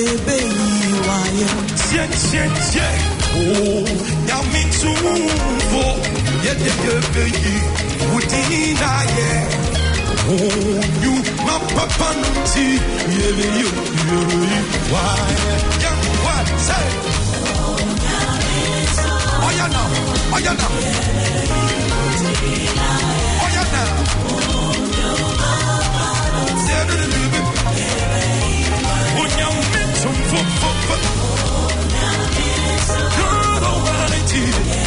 Oh, yami tumbo, udina ye. Oh, you my papa nunti, you. Why? Young what say? Oh ya now. Oh ya now. God Almighty,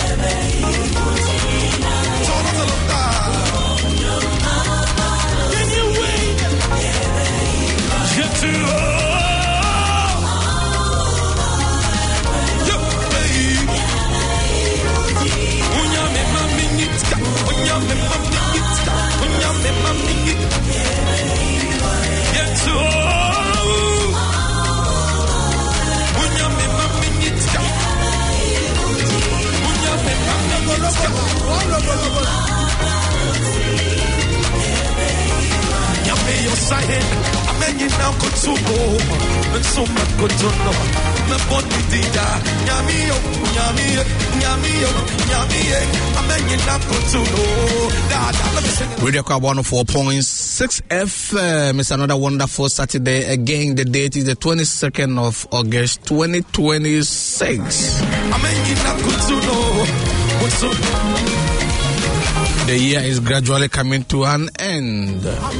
can you wait? Get to Radio Car 104.6 FM. It's another wonderful Saturday. Again, the date is the 22nd of August 2026. The year is gradually coming to an end.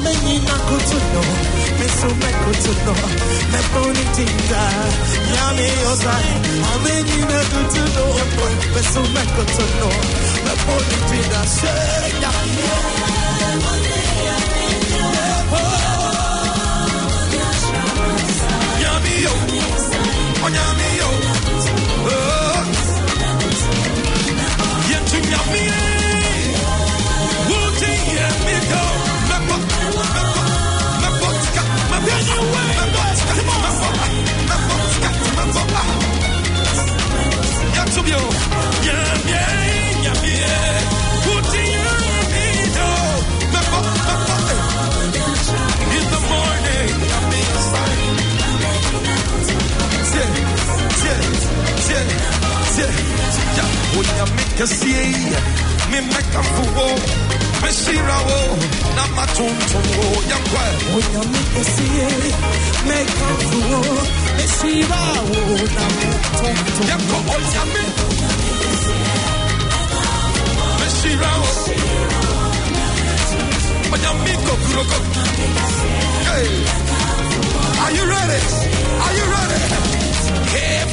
Are you ready? Are you ready? Hey,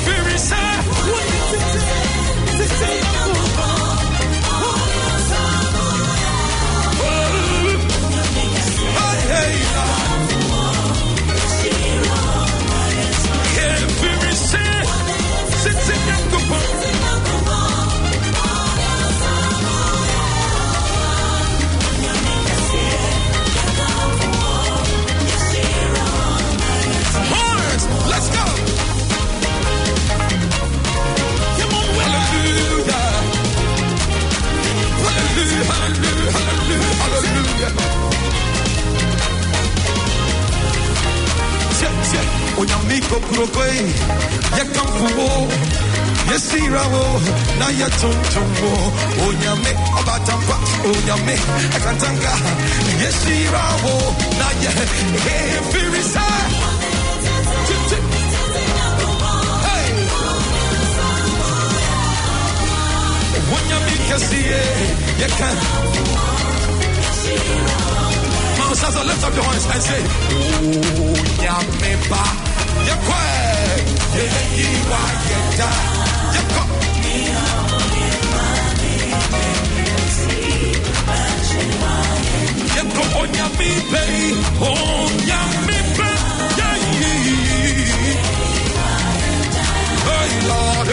let's go. Come on, hallelujah. Hallelujah, hallelujah, hallelujah, hallelujah. Onyamiko kurokoi, yakamfuo, yesirawo, na yatuntumwo. Onyame abatampa, onyame akantanga, yesirawo, na ye firisa. Hey, onyamika siye, yakan. So lift up your hands and say, oh, Yameba, Yakwe, Yewa, Yeda, Yako, Yako, on Yamibe, on Yamibe, hey, Lord,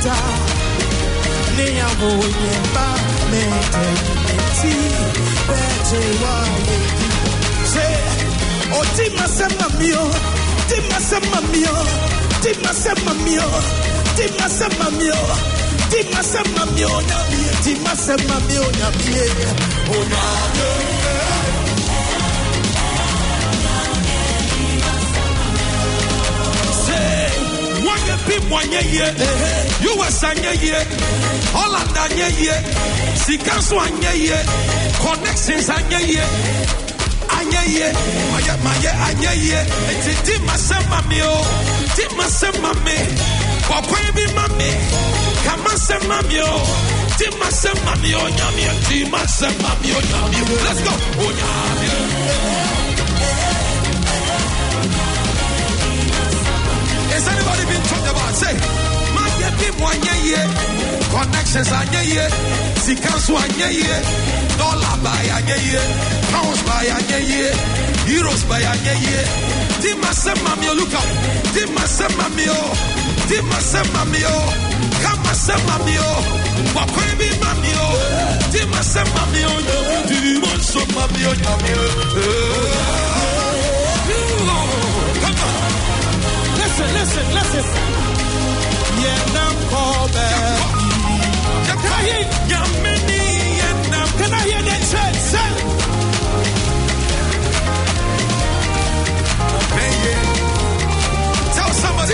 US anye Holland anye Sikanso anye connections anye anye eti masema mio ti masema me kokwe bi mame kama sema mio ti masema mio nyame ti masema mio nyame. Let's go. Oh nyame. Has anybody been talked about? Say, my people anye connections anye Sikanso anye dollar buy anye pounds buy anye euros buy anye. Ti masema mio look up. Ti masema mio. Ti masema mio. Kama sema mio. Wakwe bi mamio. Ti masema mio. Ti masema mio nyamio. Come on. Listen. Yeah, now call back. Can I hear that church? Say. Tell somebody.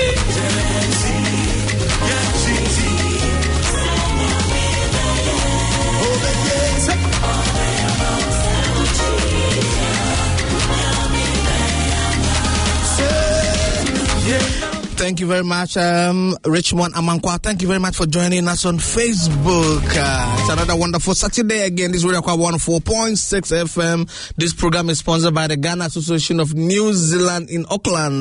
Thank you very much, Richmond Amankwa. Thank you very much for joining us on Facebook. It's another wonderful Saturday again. This is Radio Kwa 104.6 FM. This program is sponsored by the Ghana Association of New Zealand in Auckland.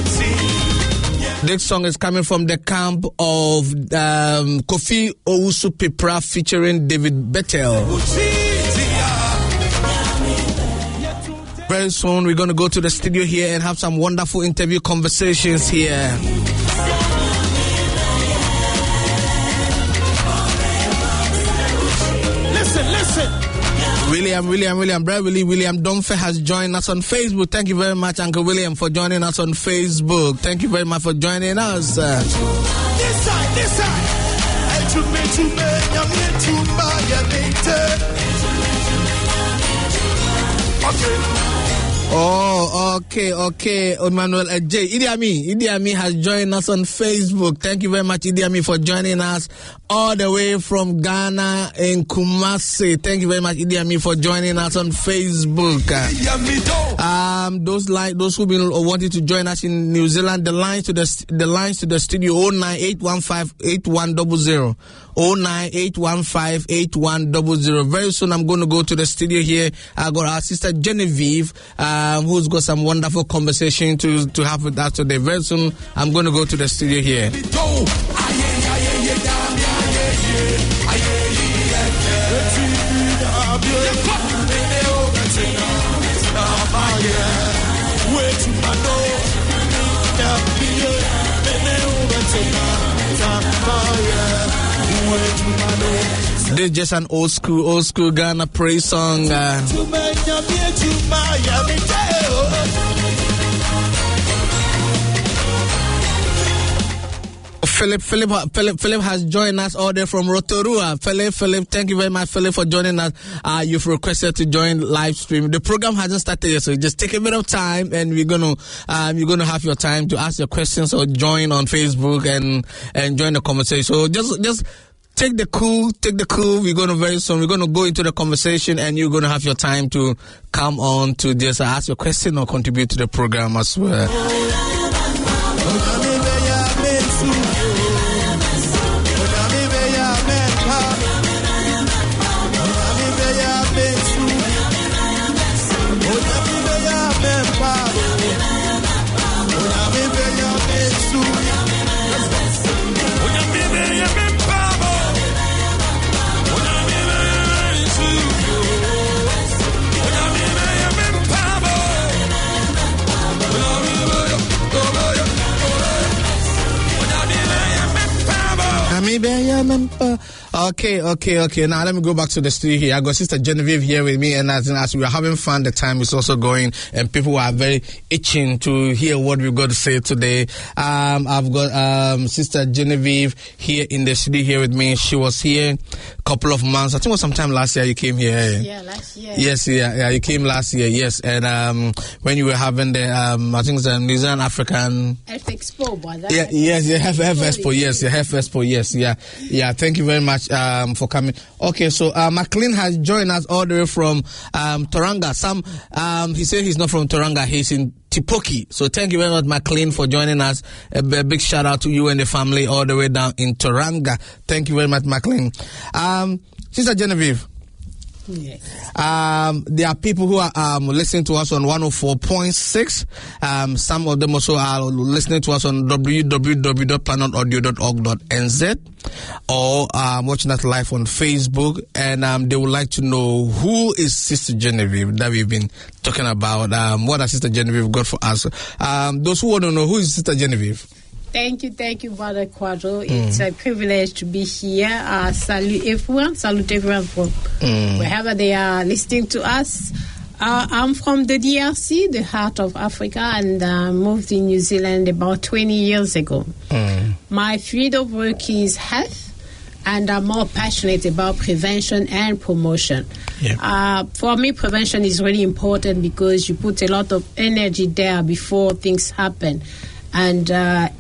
This song is coming from the camp of Kofi Owusu-Pepra featuring David Bethel. Very soon, we're going to go to the studio here and have some wonderful interview conversations here. Listen. William, Brother William Domfe has joined us on Facebook. Thank you very much, Uncle William, for joining us on Facebook. Thank you very much for joining us. This side. Okay. Oh, okay. Emmanuel J. Idi Amin has joined us on Facebook. Thank you very much, Idi Amin, for joining us all the way from Ghana in Kumasi. Thank you very much, Idi Amin, for joining us on Facebook. Those who've been wanting to join us in New Zealand, the lines to the studio 098158100. 098158100. Very soon I'm going to go to the studio here. I got our sister Genevieve, who's got some wonderful conversation to have with us today. Very soon I'm going to go to the studio here. This is just an old school Ghana praise song. Philip has joined us all day from Rotorua. Philip, thank you very much, Philip, for joining us. You've requested to join live stream. The program hasn't started yet, so just take a bit of time, and you're gonna have your time to ask your questions or join on Facebook and join the conversation. So just take the cool. We're going to go into the conversation, and you're going to have your time to come on to just ask your question or contribute to the program as well. Okay. Now let me go back to the studio here. I got Sister Genevieve here with me, and as we are having fun, the time is also going, and people are very itching to hear what we've got to say today. I've got Sister Genevieve here in the studio here with me. She was here a couple of months. I think it was sometime last year you came here. Yeah, last year. Yes, you came last year. Yes, and when you were having the I think it's the New Zealand African Health Expo, brother. Health Expo. Yes, Health Expo. Yes, yeah. Thank you very much for coming. Okay, so McLean has joined us all the way from Tauranga. He said he's not from Tauranga. He's in Tipoki. So thank you very much, McLean, for joining us. A big shout out to you and the family all the way down in Tauranga. Thank you very much, McLean. Sister Genevieve. Yes. There are people who are listening to us on 104.6. Some of them also are listening to us on www.planetaudio.org.nz or watching us live on Facebook, and they would like to know who is Sister Genevieve that we've been talking about. What has Sister Genevieve got for us? Those who want to know, who is Sister Genevieve? Thank you, Brother Quadro. It's a privilege to be here. Salute everyone from wherever they are listening to us. I'm from the DRC, the heart of Africa, and moved in New Zealand about 20 years ago. My field of work is health, and I'm more passionate about prevention and promotion. Yeah. For me, prevention is really important because you put a lot of energy there before things happen. And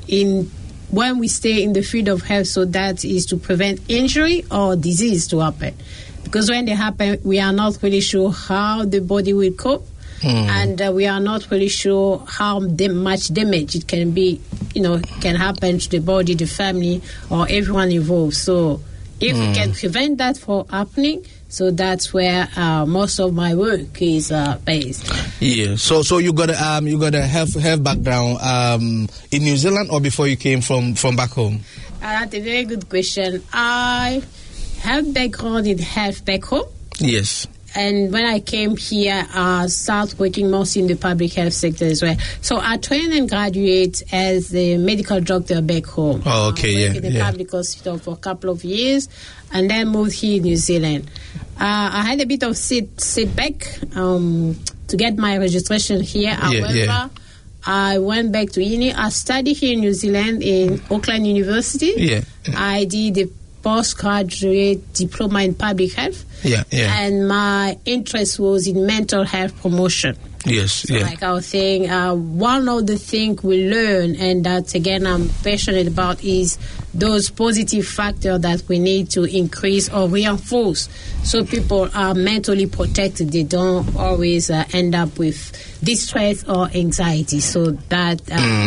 when we stay in the field of health, so that is to prevent injury or disease to happen. Because when they happen, we are not really sure how the body will cope, and we are not really sure how much damage it can be, can happen to the body, the family, or everyone involved. So if we can prevent that from happening, so that's where most of my work is based. Yeah. So you got a health background in New Zealand or before you came from back home? That's a very good question. I have background in health back home. Yes. And when I came here, I started working mostly in the public health sector as well. So I trained and graduated as a medical doctor back home. Oh, okay, I worked in the public hospital for a couple of years, and then moved here in New Zealand. I had a bit of setback to get my registration here. However, I went back to uni. I studied here in New Zealand in Auckland University. Yeah. I did a postgraduate diploma in public health. And my interest was in mental health promotion. So like I was saying, one of the things we learn, and that again I'm passionate about, is those positive factors that we need to increase or reinforce so people are mentally protected. They don't always end up with distress or anxiety. So that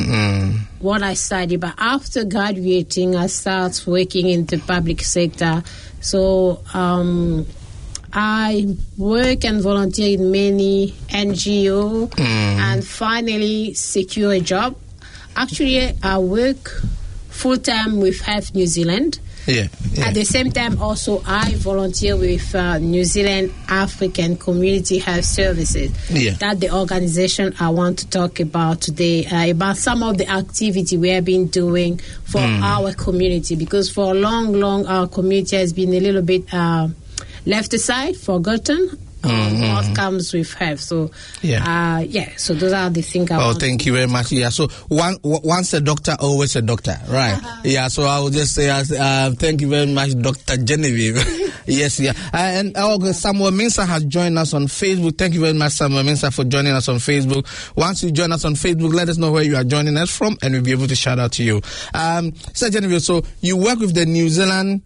what I studied. But after graduating, I started working in the public sector. So I work and volunteer in many NGO and finally secure a job. Actually, I work full-time with Health New Zealand. At the same time, also, I volunteer with New Zealand African Community Health Services. That's the organization I want to talk about today, about some of the activity we have been doing for our community. Because for long, our community has been a little bit left aside, forgotten. What comes with health. So, so those are the things I want. Thank you very much. Yeah, so once a doctor, always a doctor, right? So I will just say, thank you very much, Dr. Genevieve. And Samuel Mensah has joined us on Facebook. Thank you very much, Samuel Mensah, for joining us on Facebook. Once you join us on Facebook, let us know where you are joining us from, and we'll be able to shout out to you. Sister Genevieve, so you work with the New Zealand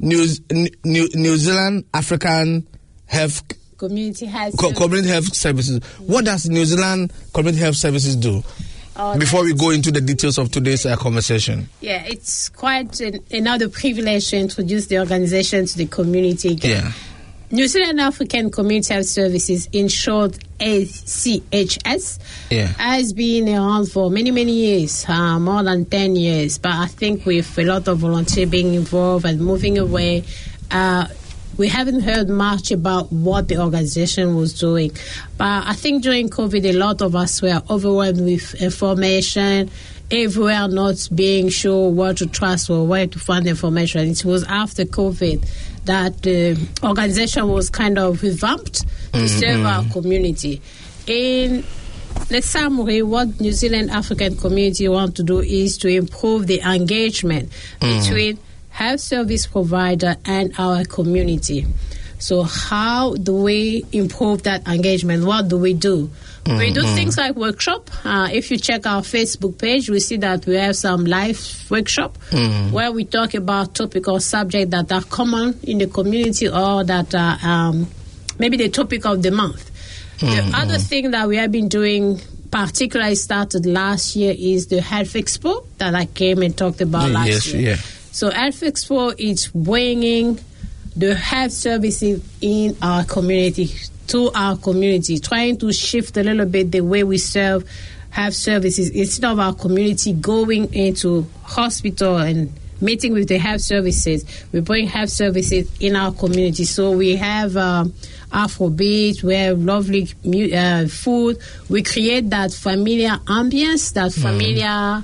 African Health Community Health Services. What does New Zealand Community Health Services do? Before we go into the details of today's conversation. It's quite another privilege to introduce the organization to the community again. New Zealand African Community Health Services, in short ACHS, has been around for many, many years, more than 10 years. But I think with a lot of volunteers being involved and moving away, we haven't heard much about what the organization was doing. But I think during COVID, a lot of us were overwhelmed with information, everywhere not being sure what to trust or where to find information. It was after COVID that the organization was kind of revamped to serve our community. In the summary, what New Zealand African community want to do is to improve the engagement between health service provider and our community. So how do we improve that engagement? What do we do? We do things like workshop. If you check our Facebook page, we see that we have some live workshop where we talk about topic or subject that are common in the community or that are maybe the topic of the month. The other thing that we have been doing, particularly started last year, is the Health Expo that I came and talked about last year. So Health Expo is bringing the health services in our community, to our community, trying to shift a little bit the way we serve health services. Instead of our community going into hospital and meeting with the health services, we bring health services in our community. So we have Afrobeat, we have lovely food. We create that familiar ambience, that familiar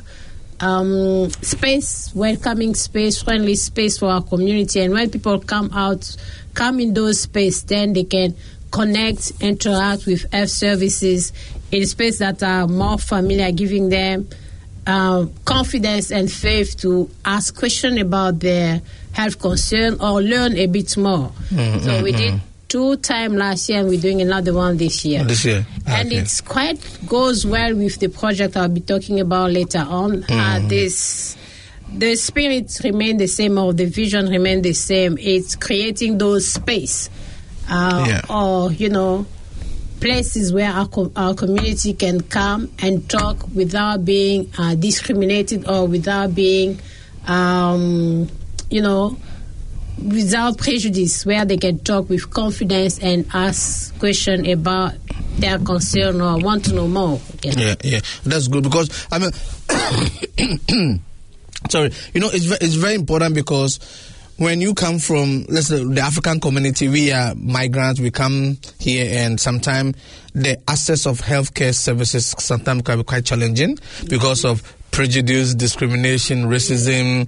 space, welcoming space, friendly space for our community. And when people come in those spaces, then they can connect, interact with health services in space that are more familiar, giving them confidence and faith to ask questions about their health concern or learn a bit more. So we did 2 times last year, and we're doing another one this year. And it's quite goes well with the project I'll be talking about later on. The spirit remain the same, or the vision remain the same. It's creating those space or places where our community can come and talk without being discriminated or without being without prejudice, where they can talk with confidence and ask questions about their concern or want to know more. That's good, because I mean sorry, it's very important, because when you come from, let's say, the African community, we are migrants, we come here, and sometimes the access of healthcare services sometimes can be quite challenging because of prejudice, discrimination, racism,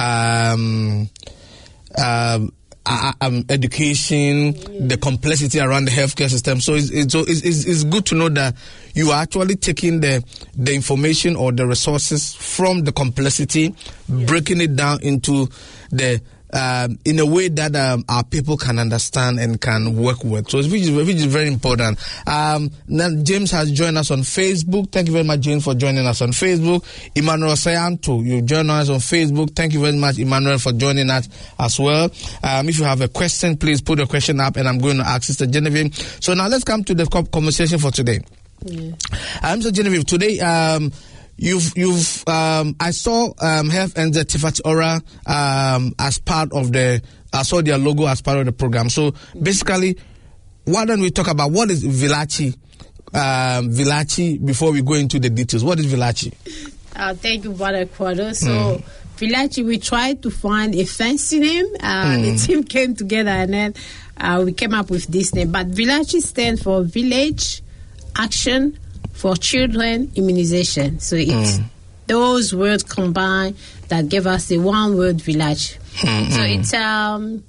education, the complexity around the healthcare system. So it's good to know that you are actually taking the information or the resources from the complexity, breaking it down into the in a way that our people can understand and can work with. So which is very important. Now James has joined us on Facebook. Thank you very much, James, for joining us on Facebook. Emmanuel Sayanto, you joined us on Facebook. Thank you very much, Emmanuel, for joining us as well. If you have a question, please put your question up, and I'm going to ask Sister Genevieve. So now let's come to the conversation for today. Sister Genevieve, today You've I saw Health and the Tifati Ora as part of I saw their logo as part of the program. So basically, why don't we talk about what is Vilachi? Vilachi, before we go into the details. What is Vilachi? Thank you, Brother Quado. So Vilachi, we tried to find a fancy name. The team came together, and then we came up with this name. But Vilachi stands for Village Action for Children Immunization. So it's those words combined that give us the one word Village. So it's a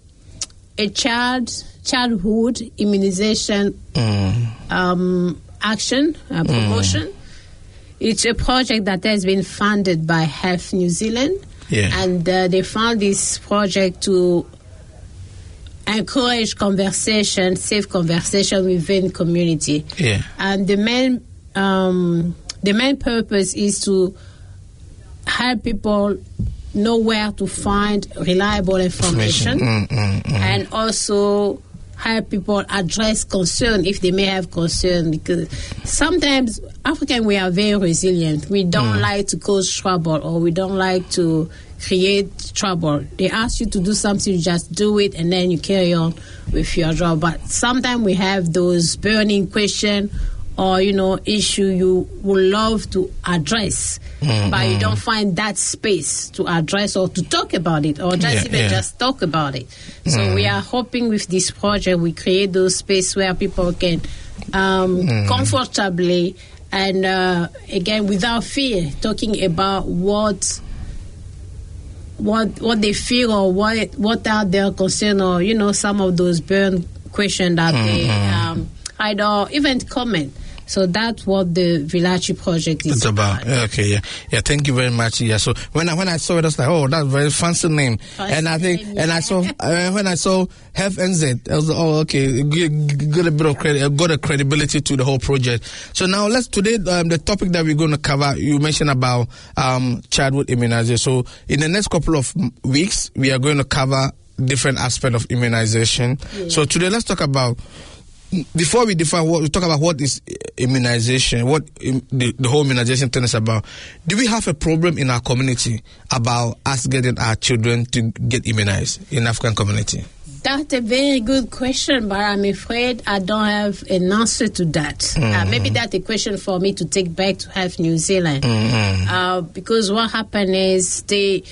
childhood immunization action promotion. It's a project that has been funded by Health New Zealand, and they found this project to encourage conversation, safe conversation within community. And the main purpose is to help people know where to find reliable information and also help people address concern if they may have concern, because sometimes African, we are very resilient. We don't like to cause trouble, or we don't like to create trouble. They ask you to do something, you just do it, and then you carry on with your job. But sometimes we have those burning questions or, issue you would love to address, but you don't find that space to address or to talk about it, or just talk about it. So we are hoping with this project we create those space where people can comfortably and again, without fear, talking about what they feel or what are their concern, or some of those burn questions that they hide or even comment. So that's what the Vilachi project is about. Okay, yeah. Thank you very much. Yeah. So when I saw it, I was like, oh, that's a very fancy name. And I think, and I saw when I saw FNZ, I was like, oh, okay, got a bit of credit, got a credibility to the whole project. So now today the topic that we're going to cover, you mentioned about childhood immunization. So in the next couple of weeks, we are going to cover different aspects of immunization. Yeah. So today, let's talk about. Before we define we talk about what is immunization, what the whole immunization thing is about. Do we have a problem in our community about us getting our children to get immunized in African community? That's a very good question, but I'm afraid I don't have an answer to that. Maybe that's a question for me to take back to Health New Zealand. Because what happened is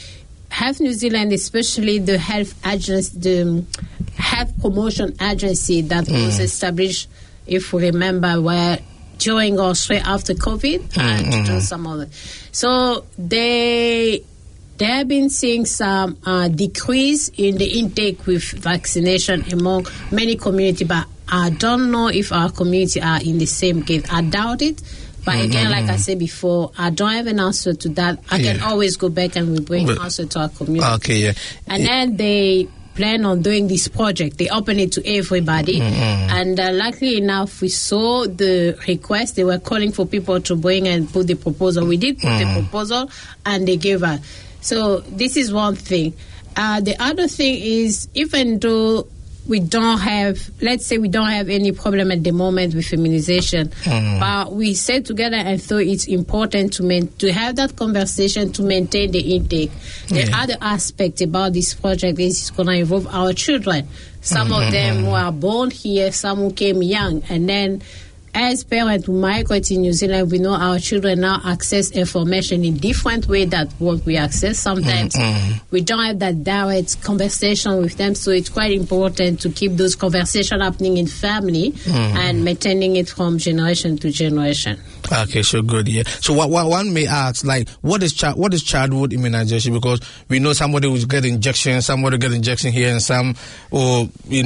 Health New Zealand, especially the health agency, the health promotion agency that was established, if we remember, where during or straight after COVID and to do some other. So they have been seeing some decrease in the intake with vaccination among many communities, but I don't know if our community are in the same case. I doubt it. But again, like I said before, I don't have an answer to that. I can always go back and we bring an answer to our community. Okay, yeah. And then they plan on doing this project. They open it to everybody. And luckily enough, we saw the request. They were calling for people to bring and put the proposal. We did put the proposal and they gave us. So this is one thing. The other thing is, even though we don't have, let's say we don't have any problem at the moment with immunization, but we sat together and thought it's important to have that conversation to maintain the intake. The other aspect about this project is it's going to involve our children. Some of them who are born here, some who came young, and then as parents who migrate in New Zealand, we know our children now access information in different ways than what we access. Sometimes we don't have that direct conversation with them, so it's quite important to keep those conversations happening in family and maintaining it from generation to generation. Okay, so good, yeah. So what one may ask, like, what is childhood immunization? Because we know somebody who get injection, somebody get injection here, and some, or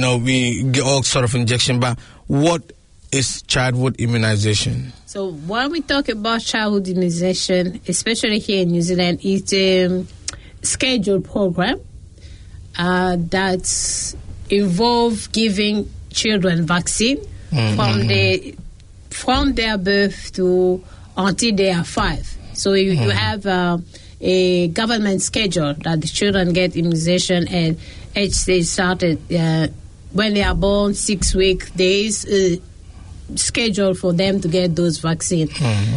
we get all sort of injection. But what is childhood immunization? So when we talk about childhood immunization, especially here in New Zealand, it's a scheduled program that involves giving children vaccine from their birth to until they are 5. So you have a government schedule that the children get immunization, and each stage started when they are born, 6 days. Schedule for them to get those vaccines.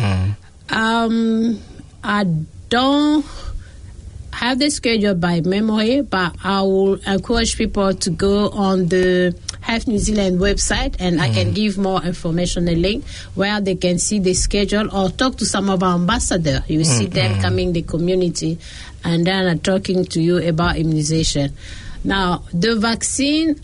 I don't have the schedule by memory, but I will encourage people to go on the Health New Zealand website, and I can give more information, a link where they can see the schedule, or talk to some of our ambassadors. You see them coming the community and then are talking to you about immunization. Now, the vaccine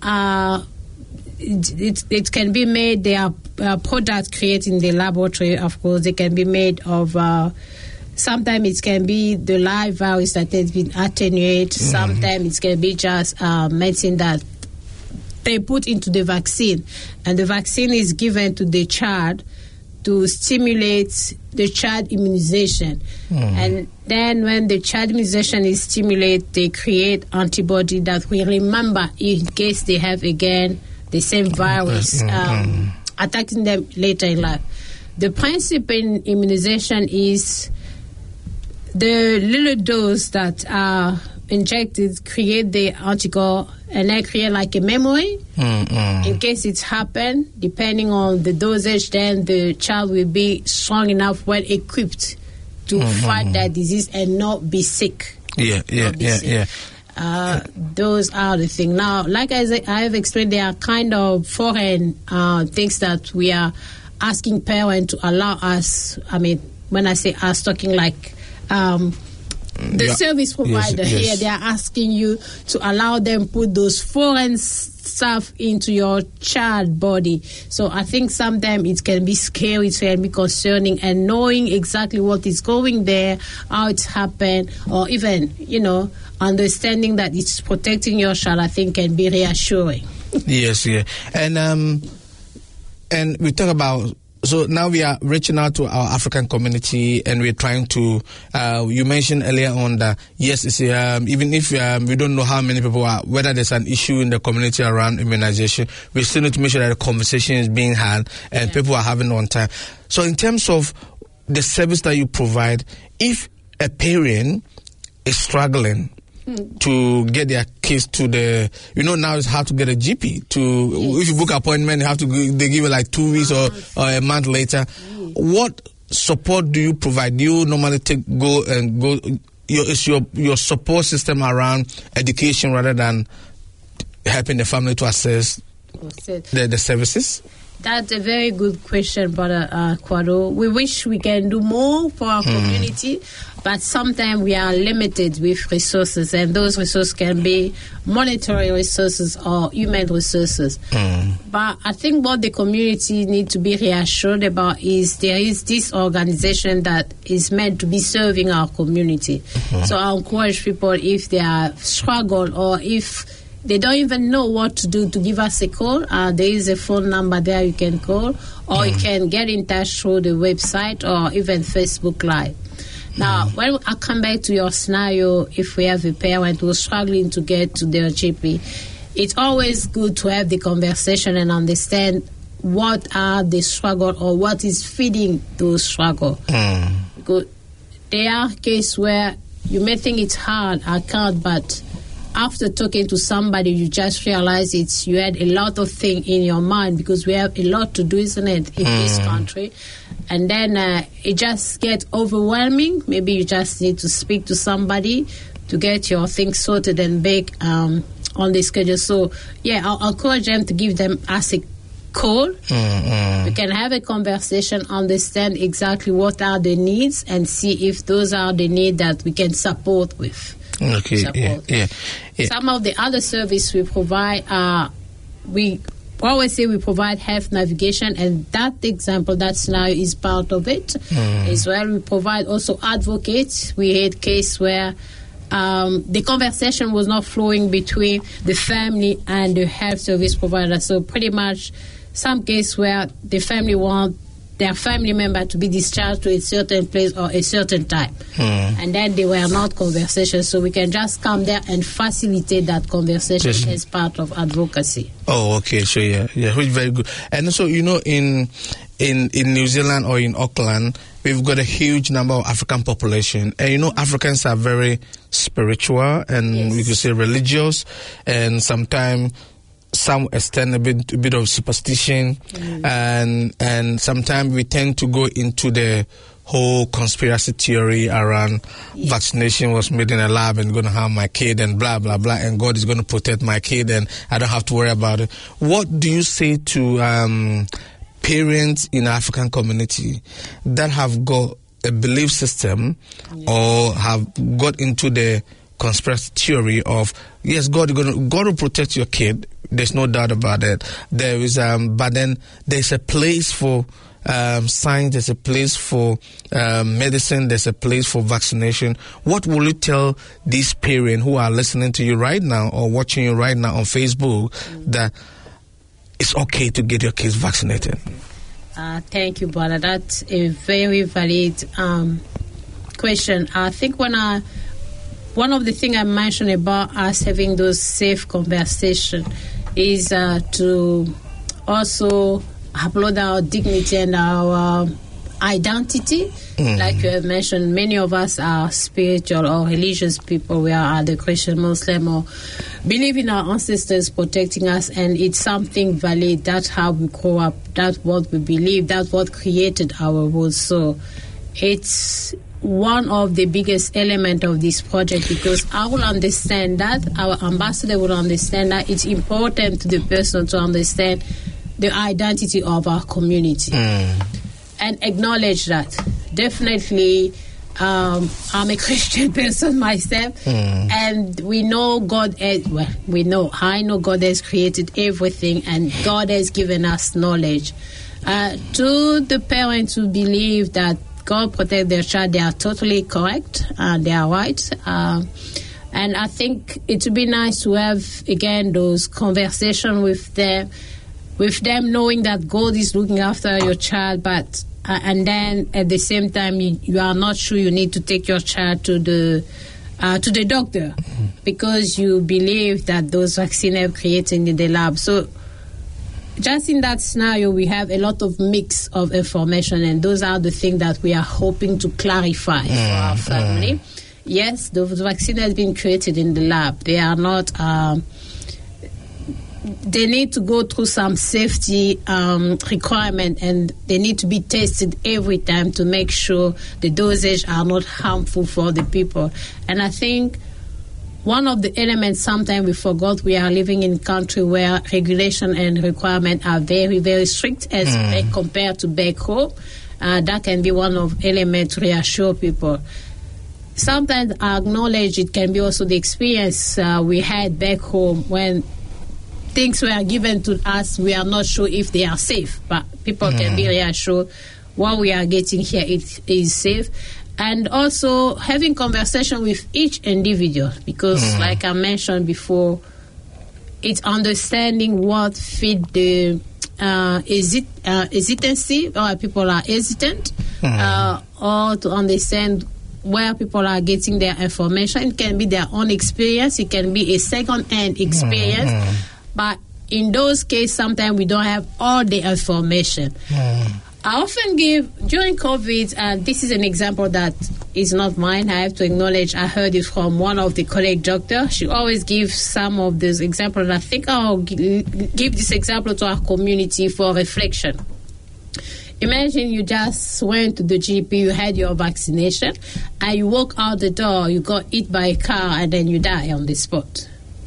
it can be made. There are products created in the laboratory, of course. They can be made of, sometimes it can be the live virus that has been attenuated. Sometimes it can be just medicine that they put into the vaccine. And the vaccine is given to the child to stimulate the child immunization. And then when the child immunization is stimulated, they create antibody that will remember in case they have again the same virus attacking them later in life. The principle in immunization is the little dose that are injected create the anticorps, and then create like a memory in case it's happened. Depending on the dosage, then the child will be strong enough, well equipped to fight that disease and not be sick. Those are the things. Now, like I have explained, there are kind of foreign things that we are asking parents to allow us. I mean, when I say us, talking like The service provider here, they are asking you to allow them put those foreign stuff into your child body. So I think sometimes it can be scary, it can be concerning, and knowing exactly what is going there, how it's happened, or even, understanding that it's protecting your child, I think can be reassuring. Yes, yeah. And we talk about, so now we are reaching out to our African community, and we're trying to, you mentioned earlier on that, yes, it's, even if we don't know how many people are, whether there's an issue in the community around immunization, we still need to make sure that the conversation is being had and people are having on time. So in terms of the service that you provide, if a parent is struggling to get their kids to the, now it's hard to get a GP if you book appointment, they give you like 2 weeks or a month later. What support do you provide? Do you normally is your support system around education rather than helping the family to access the services? That's a very good question, Brother Kwado. We wish we can do more for our community, but sometimes we are limited with resources, and those resources can be monetary resources or human resources. But I think what the community need to be reassured about is there is this organization that is meant to be serving our community. So I encourage people, if they are struggle or if they don't even know what to do, to give us a call. There is a phone number there you can call, or you can get in touch through the website or even Facebook Live. Now, when I come back to your scenario, if we have a parent who's struggling to get to their GP, it's always good to have the conversation and understand what are the struggle or what is feeding those struggle. Because there are cases where you may think it's hard, I can't, but after talking to somebody, you just realize you had a lot of things in your mind, because we have a lot to do, isn't it, in this country? And then it just gets overwhelming. Maybe you just need to speak to somebody to get your things sorted and back on the schedule. So, I'll encourage them to give us a call. We can have a conversation, understand exactly what are the needs, and see if those are the needs that we can support with. Okay, yeah. Some of the other service we provide we always say we provide health navigation, and that example, that scenario is part of it as well. We provide also advocates. We had case where the conversation was not flowing between the family and the health service provider. So pretty much some case where the family want their family member to be discharged to a certain place or a certain time. And then they were not conversations. So we can just come there and facilitate that conversation as part of advocacy. Oh, okay. So, which very good. And also, in New Zealand or in Auckland, we've got a huge number of African population. And, Africans are very spiritual and we could say religious, and sometimes some extend a bit of superstition, and sometimes we tend to go into the whole conspiracy theory around vaccination was made in a lab and going to harm my kid and blah, blah, blah, and God is going to protect my kid and I don't have to worry about it. What do you say to parents in the African community that have got a belief system or have got into the conspiracy theory of, yes, God will protect your kid, there's no doubt about it. There is, but then there's a place for science, there's a place for medicine, there's a place for vaccination. What will you tell these parents who are listening to you right now or watching you right now on Facebook that it's okay to get your kids vaccinated? Thank you, brother. That's a very valid question. I think one of the things I mentioned about us having those safe conversations is to also upload our dignity and our identity. Like you have mentioned, many of us are spiritual or religious people. We are either Christian, Muslim, or believe in our ancestors protecting us, and it's something valid. That's how we grow up. That's what we believe. That's what created our world. So it's one of the biggest elements of this project, because I will understand that, our ambassador will understand that it's important to the person to understand the identity of our community and acknowledge that. Definitely, I'm a Christian person myself, and we know God has, I know God has created everything, and God has given us knowledge. To the parents who believe that God protect their child, they are totally correct, they are right. And I think it would be nice to have, again, those conversations with them knowing that God is looking after your child, but and then at the same time you are not sure you need to take your child to the doctor because you believe that those vaccines have created in the lab. So just in that scenario, we have a lot of mix of information, and those are the things that we are hoping to clarify for our family. Yes, the vaccine has been created in the lab. They are not. They need to go through some safety requirement, and they need to be tested every time to make sure the dosage are not harmful for the people. And I think one of the elements sometimes we forgot, we are living in a country where regulation and requirement are very, very strict as compared to back home. That can be one of elements to reassure people. Sometimes I acknowledge it can be also the experience we had back home when things were given to us, we are not sure if they are safe, but people can be reassured what we are getting here is safe. And also having conversation with each individual, because like I mentioned before, it's understanding what fit the hesitancy, or people are hesitant, or to understand where people are getting their information. It can be their own experience, it can be a second-hand experience, but in those cases, sometimes we don't have all the information. I often give, during COVID, and this is an example that is not mine, I have to acknowledge, I heard it from one of the colleague doctors. She always gives some of these examples, and I think I'll give this example to our community for reflection. Imagine you just went to the GP, you had your vaccination, and you walk out the door, you got hit by a car, and then you die on the spot.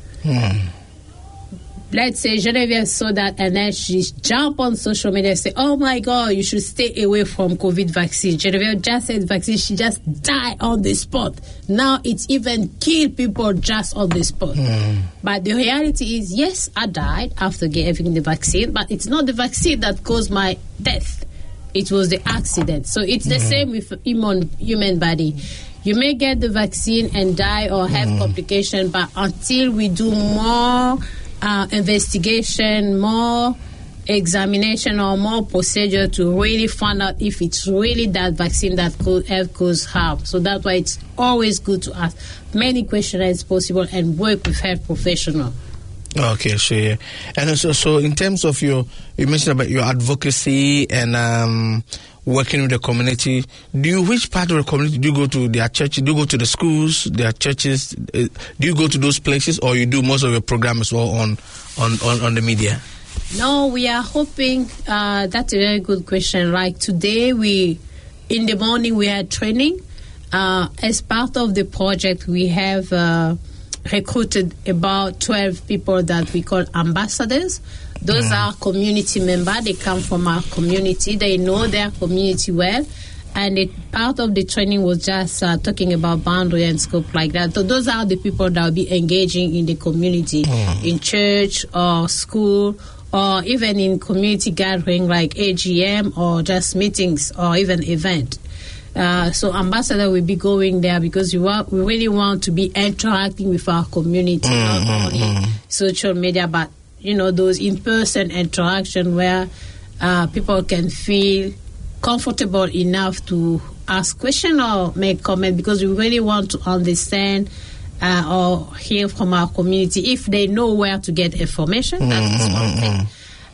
Let's say Genevieve saw that, and then she jumped on social media and said, oh my God, you should stay away from COVID vaccine. Genevieve just said vaccine, she just died on the spot. Now it's even killed people just on the spot. But the reality is, yes, I died after getting the vaccine, but it's not the vaccine that caused my death. It was the accident. So it's the same with human body. You may get the vaccine and die or have complication, but until we do more investigation, more examination, or more procedure to really find out if it's really that vaccine that could have caused harm. So that's why it's always good to ask many questions as possible and work with health professionals. Okay, sure. Yeah. And so in terms of you mentioned about your advocacy and working with the community. Which part of the community do you go to? Their churches? Do you go to the schools? Their churches? Do you go to those places, or you do most of your program as well on the media? No, we are hoping. That's a very good question. Like today, in the morning we had training. As part of the project, we have recruited about 12 people that we call ambassadors. Those are community members. They come from our community. They know their community well. And part of the training was just talking about boundary and scope like that. So those are the people that will be engaging in the community, in church or school, or even in community gathering like AGM or just meetings or even event. So ambassador will be going there because we really want to be interacting with our community, not only social media, but those in-person interaction where people can feel comfortable enough to ask questions or make comment, because we really want to understand or hear from our community if they know where to get information. That is one thing.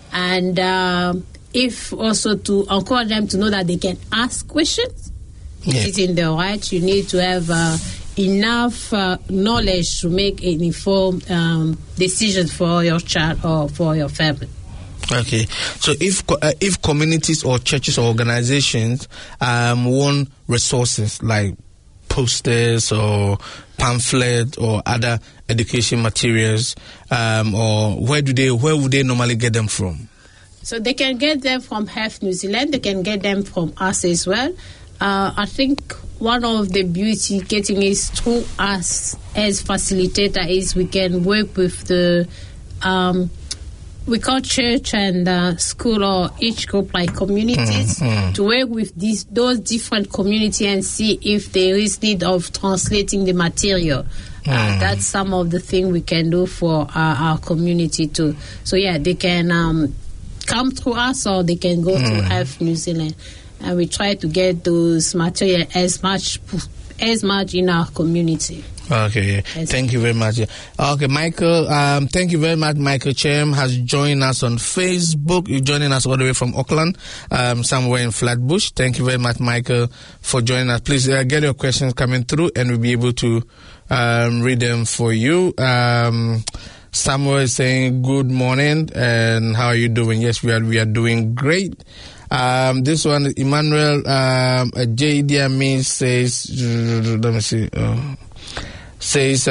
And if also to encourage them to know that they can ask questions. It is in their right. You need to have enough knowledge to make an informed decision for your child or for your family. Okay, so if communities or churches or organizations want resources like posters or pamphlets or other education materials, or where would they normally get them from? So they can get them from Health New Zealand. They can get them from us as well. I think one of the beauty getting is through us as facilitator is we can work with the we call church and school or each group like communities to work with those different communities and see if there is need of translating the material. That's some of the thing we can do for our community too. So yeah, they can come through us or they can go to Health New Zealand, and we try to get those material as much in our community. Okay, yes. Thank you very much. Okay, Michael, thank you very much. Michael Chem has joined us on Facebook. You're joining us all the way from Auckland, somewhere in Flatbush. Thank you very much, Michael, for joining us. Please get your questions coming through and we'll be able to read them for you. Samuel is saying, good morning, and how are you doing? Yes, we are doing great. This one, Emmanuel J. Diami says, let me see. Says,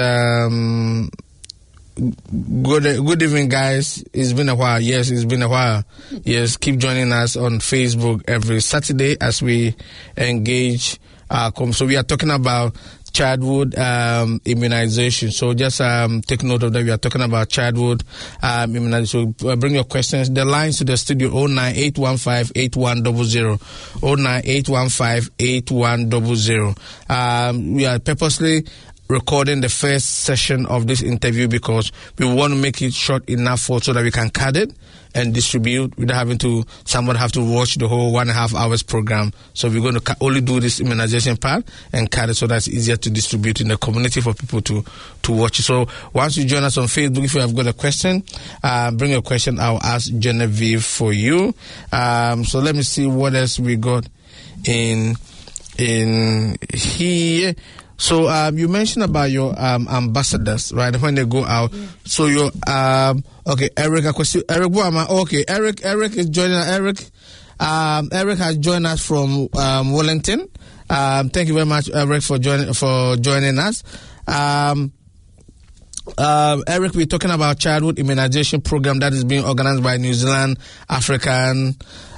good evening, guys. It's been a while. Yes, it's been a while. Yes, keep joining us on Facebook every Saturday as we engage. So we are talking about childhood immunization. So just take note of that. We are talking about childhood immunization. So bring your questions. The lines to the studio 09815-8100. 09815-8100. We are purposely recording the first session of this interview because we want to make it short enough so that we can cut it and distribute without having to someone have to watch the whole 1.5 hours program. So we're going to only do this immunization part and cut it so that's easier to distribute in the community for people to watch it. So once you join us on Facebook, if you have got a question, bring a question. I'll ask Genevieve for you. So let me see what else we got in here. So you mentioned about your ambassadors, right? When they go out. Yeah. So your okay, Eric, okay, Eric is joining us. Eric has joined us from Wellington. Thank you very much, Eric, for joining us. Eric, we're talking about childhood immunization program that is being organized by New Zealand African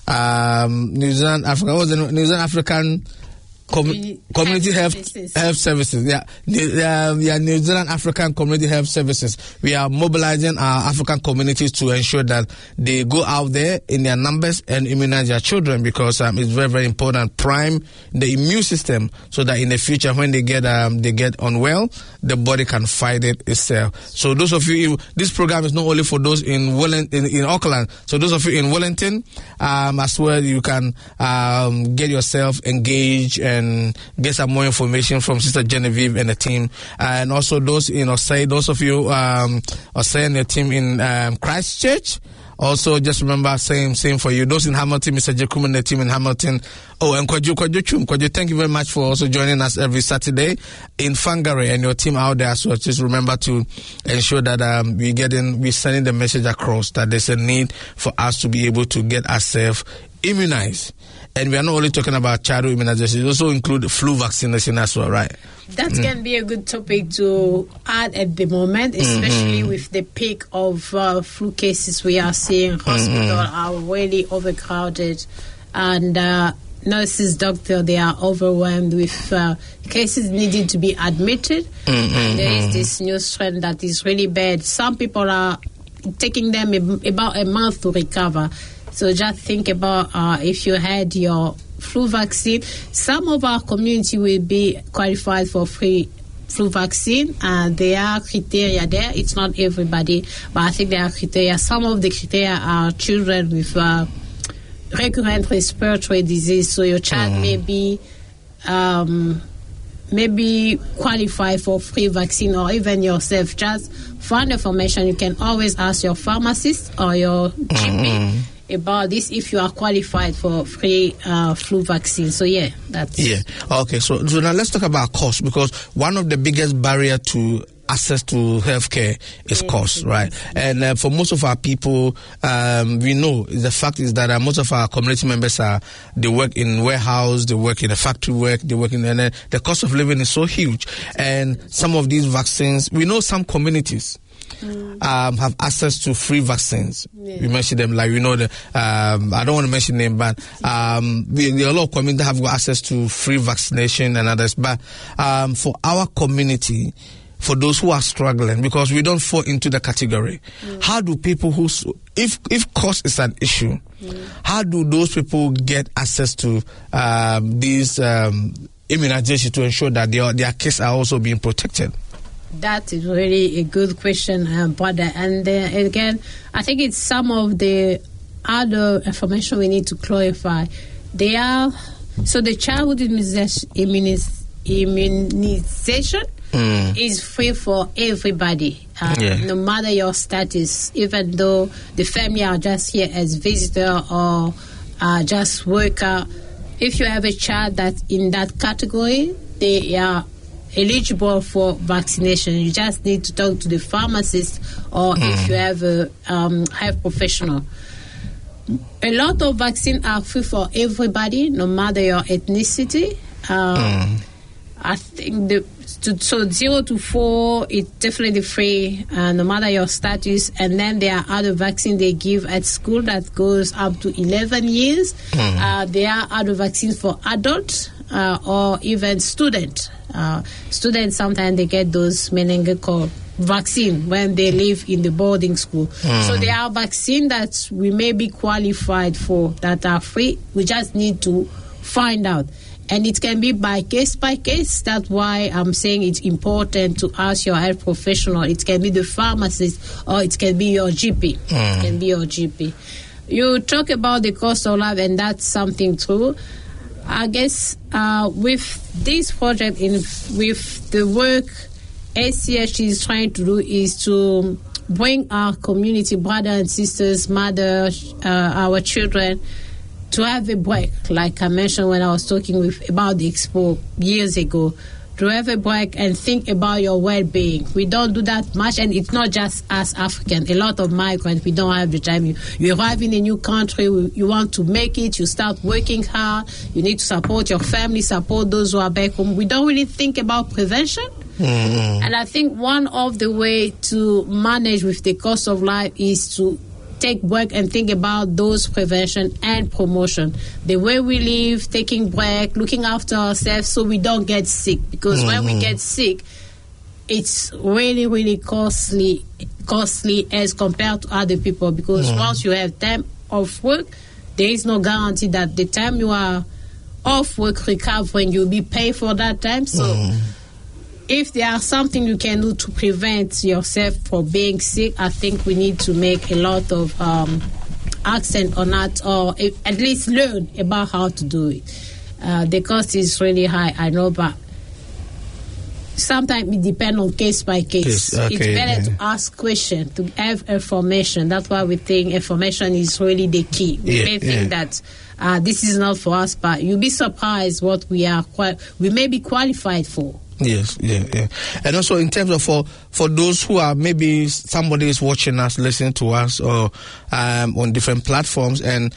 Community Health Services. New Zealand African Community Health Services. We are mobilizing our African communities to ensure that they go out there in their numbers and immunize their children because it's very, very important. Prime the immune system so that in the future when they get unwell, the body can fight it itself. So those of you, this program is not only for those in Auckland. So those of you in Wellington, as well, you can get yourself engaged and get some more information from Sister Genevieve and the team, and also those in Osei, those of you Osei and the team in Christchurch. Also, just remember, same for you. Those in Hamilton, Mr. Jacob and the team in Hamilton. Oh, and Kwajo, thank you very much for also joining us every Saturday in Whangarei and your team out there. So just remember to ensure that we're sending the message across that there's a need for us to be able to get ourselves immunized. And we are not only talking about childhood immunization, it also include flu vaccination as well, right? That can be a good topic to add at the moment, especially with the peak of flu cases we are seeing. Hospitals are really overcrowded, and nurses, doctors, they are overwhelmed with cases needing to be admitted. And there is this new strain that is really bad. Some people are taking them about a month to recover. So just think about if you had your flu vaccine. Some of our community will be qualified for free flu vaccine. There are criteria there. It's not everybody, but I think there are criteria. Some of the criteria are children with recurrent respiratory disease. So your child may be qualify for free vaccine, or even yourself. Just find information. You can always ask your pharmacist or your GP about this if you are qualified for free flu vaccine. So that's okay. So now let's talk about cost, because one of the biggest barrier to access to healthcare is cost, right? And for most of our people, we know the fact is that most of our community members they work in warehouse, they work in a factory work, they work in the cost of living is so huge. And some of these vaccines, we know some communities have access to free vaccines. We mentioned them, like, I don't want to mention them, but there are a lot of communities that have got access to free vaccination and others. But for our community, for those who are struggling, because we don't fall into the category, how do people if cost is an issue, how do those people get access to these immunizations to ensure that their kids are also being protected? That is really a good question, brother. And again, I think it's some of the other information we need to clarify. So the childhood immunization is free for everybody, no matter your status, even though the family are just here as visitor or just worker. If you have a child that's in that category, they are eligible for vaccination. You just need to talk to the pharmacist or if you have a health professional. A lot of vaccines are free for everybody, no matter your ethnicity. I think so 0 to 4 is definitely free, no matter your status. And then there are other vaccines they give at school that goes up to 11 years. There are other vaccines for adults or even students. Students, sometimes they get those meningococcal vaccine when they live in the boarding school. So there are vaccines that we may be qualified for that are free. We just need to find out. And it can be by case. That's why I'm saying it's important to ask your health professional. It can be the pharmacist or it can be your GP. It can be your GP. You talk about the cost of life, and that's something true. I guess with this project, with the work ACH is trying to do, is to bring our community, brothers and sisters, mothers, our children, to have a break, like I mentioned when I was talking about the expo years ago, to have a break and think about your well-being. We don't do that much, and it's not just us Africans. A lot of migrants, we don't have the time. You arrive in a new country, you want to make it, you start working hard, you need to support your family, support those who are back home. We don't really think about prevention. And I think one of the way to manage with the cost of life is to take break and think about those prevention and promotion. The way we live, taking break, looking after ourselves so we don't get sick. Because when we get sick, it's really, really costly as compared to other people. Because once you have time off work, there is no guarantee that the time you are off work recovering, you'll be paid for that time. So if there are something you can do to prevent yourself from being sick, I think we need to make a lot of accent on that, or at least learn about how to do it. The cost is really high, I know, but sometimes it depends on case by case. It's better to ask questions, to have information. That's why we think information is really the key. We may think that this is not for us, but you'll be surprised what we may be qualified for. Yes. And also in terms of for those who are, maybe somebody is watching us, listening to us, or on different platforms, and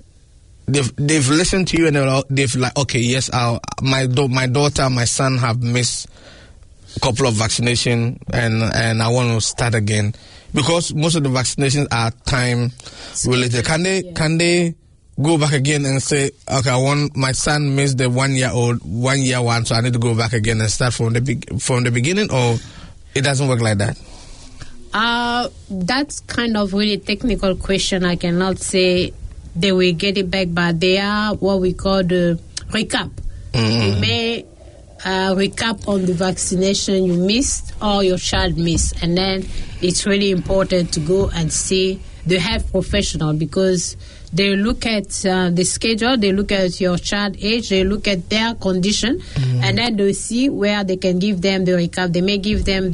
they've listened to you and they've like, okay, yes, my daughter, my son have missed a couple of vaccination, and I want to start again, because most of the vaccinations are time related. Can they go back again and say, okay, my son missed the 1 year old, 1 year one, so I need to go back again and start from the beginning, or it doesn't work like that? That's kind of really technical question. I cannot say they will get it back, but they are what we call the recap. You may recap on the vaccination you missed or your child missed, and then it's really important to go and see the health professional, because they look at the schedule, they look at your child age, they look at their condition, and then they see where they can give them the recap. They may give them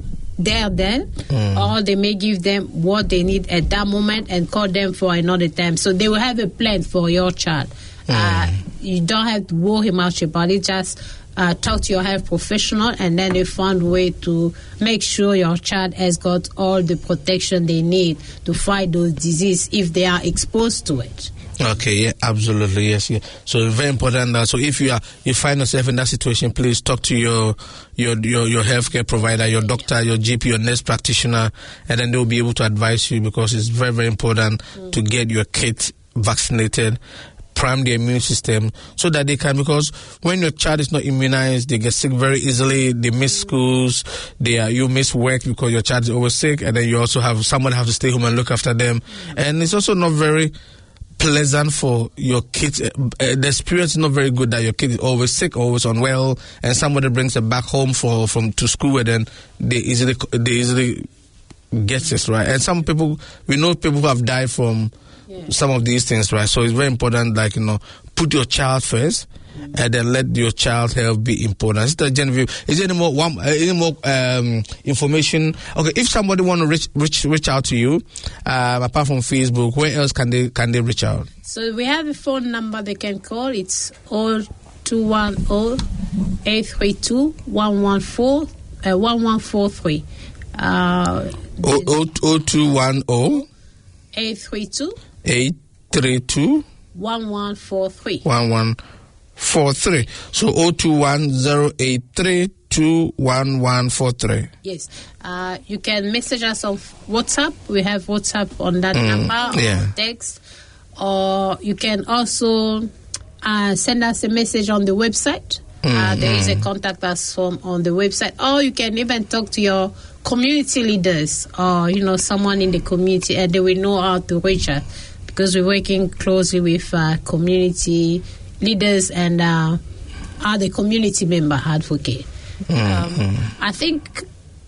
or they may give them what they need at that moment and call them for another time. So they will have a plan for your child. You don't have to worry much about it. Just talk to your health professional, and then they found a way to make sure your child has got all the protection they need to fight those diseases if they are exposed to it. Okay, yeah, absolutely, yes, yeah. So very important that. So if you find yourself in that situation, please talk to your healthcare provider, your doctor, your GP, your nurse practitioner, and then they'll be able to advise you, because it's very, very important to get your kids vaccinated, prime their immune system, so that they can, because when your child is not immunized, they get sick very easily, they miss schools, you miss work because your child is always sick, and then you also have someone have to stay home and look after them. And it's also not very pleasant for your kids. The experience is not very good that your kid is always sick, always unwell, and somebody brings them back home to school, and then they easily get this, right? And we know people who have died from some of these things, right? So it's very important, like, put your child first, and then let your child's health be important. Sister Genevieve, is there any more information? Okay, if somebody want to reach out to you, apart from Facebook, where else can they reach out? So we have a phone number they can call. It's 0210-832-1143. 0210 832 1143. 1143. So 021083211143. Yes. You can message us on WhatsApp. We have WhatsApp on that number, or text. Or you can also send us a message on the website. There is a contact us form on the website. Or you can even talk to your community leaders, or someone in the community, and they will know how to reach us, because we're working closely with community leaders and other community member advocate. I think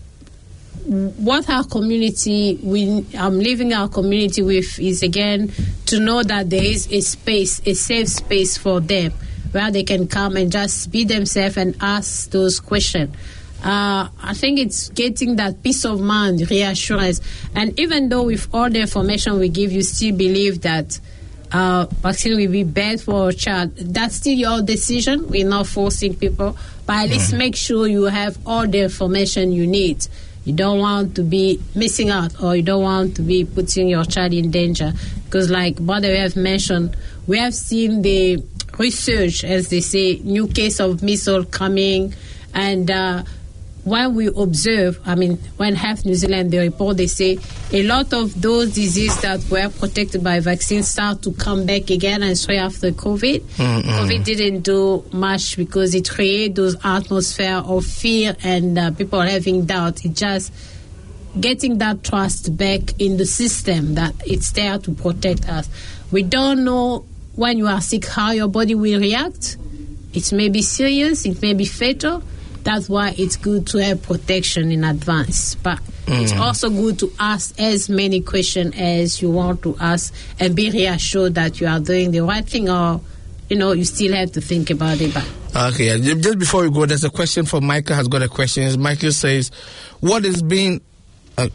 what our community, I'm leaving our community with, is again to know that there is a safe space for them where they can come and just be themselves and ask those questions. I think it's getting that peace of mind, reassurance. And even though with all the information we give, you still believe that vaccine will be bad for a child, that's still your decision. We're not forcing people, but at least make sure you have all the information you need. You don't want to be missing out, or you don't want to be putting your child in danger. Because like Brother we have mentioned, we have seen the research, as they say, new case of measles coming, and when we observe, when Health New Zealand, they report, they say a lot of those diseases that were protected by vaccines start to come back again, and straight after COVID. COVID didn't do much because it created those atmosphere of fear and people having doubt. It just getting that trust back in the system that it's there to protect us. We don't know when you are sick how your body will react. It may be serious, it may be fatal. That's why it's good to have protection in advance. But it's also good to ask as many questions as you want to ask and be reassured that you are doing the right thing, or, you still have to think about it. Okay, just before we go, there's a question from Michael has got a question. Michael says, what is being done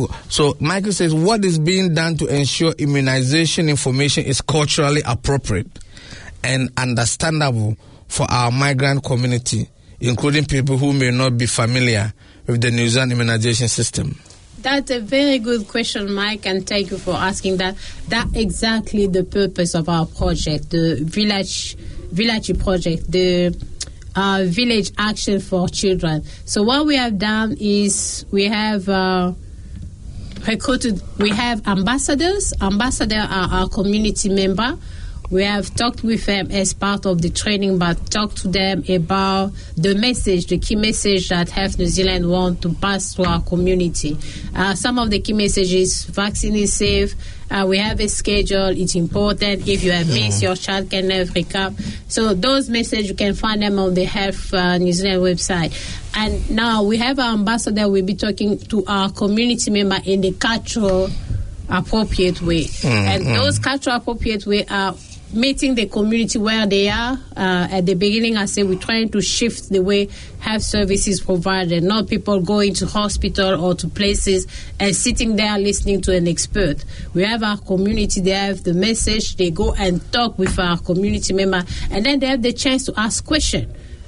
to ensure immunization information is culturally appropriate and understandable for our migrant community, including people who may not be familiar with the New Zealand immunization system? That's a very good question, Mike, and thank you for asking that. That's exactly the purpose of our project, the Village project, the Village Action for Children. So what we have done is we have recruited, we have ambassadors. Ambassadors are our community member. We have talked with them as part of the training, but talked to them about the message, the key message that Health New Zealand want to pass to our community. Some of the key messages: vaccine is safe. We have a schedule. It's important. If you have missed, your child can have recap. So those messages, you can find them on the Health New Zealand website. And now we have our ambassador. We'll be talking to our community member in the cultural appropriate way. And those cultural appropriate way are meeting the community where they are. At the beginning, I said we're trying to shift the way health services provided, not people going to hospital or to places and sitting there listening to an expert. We have our community, they have the message, they go and talk with our community member, and then they have the chance to ask questions.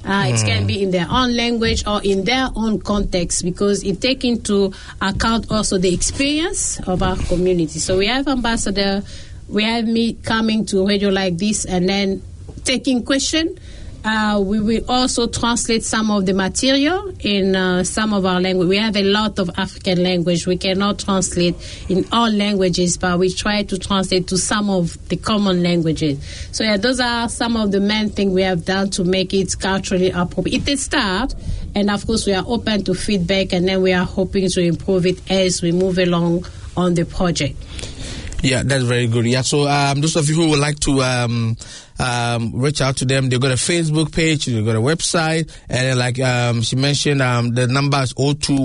It can be in their own language or in their own context, because it takes into account also the experience of our community. So we have ambassador, we have me coming to radio like this and then taking question. We will also translate some of the material in some of our language. We have a lot of African language. We cannot translate in all languages, but we try to translate to some of the common languages. So yeah, those are some of the main things we have done to make it culturally appropriate. It's a start, and of course we are open to feedback, and then we are hoping to improve it as we move along on the project. Yeah, that's very good. Yeah, so those of you who would like to reach out to them, they've got a Facebook page, they've got a website, and like she mentioned, the number is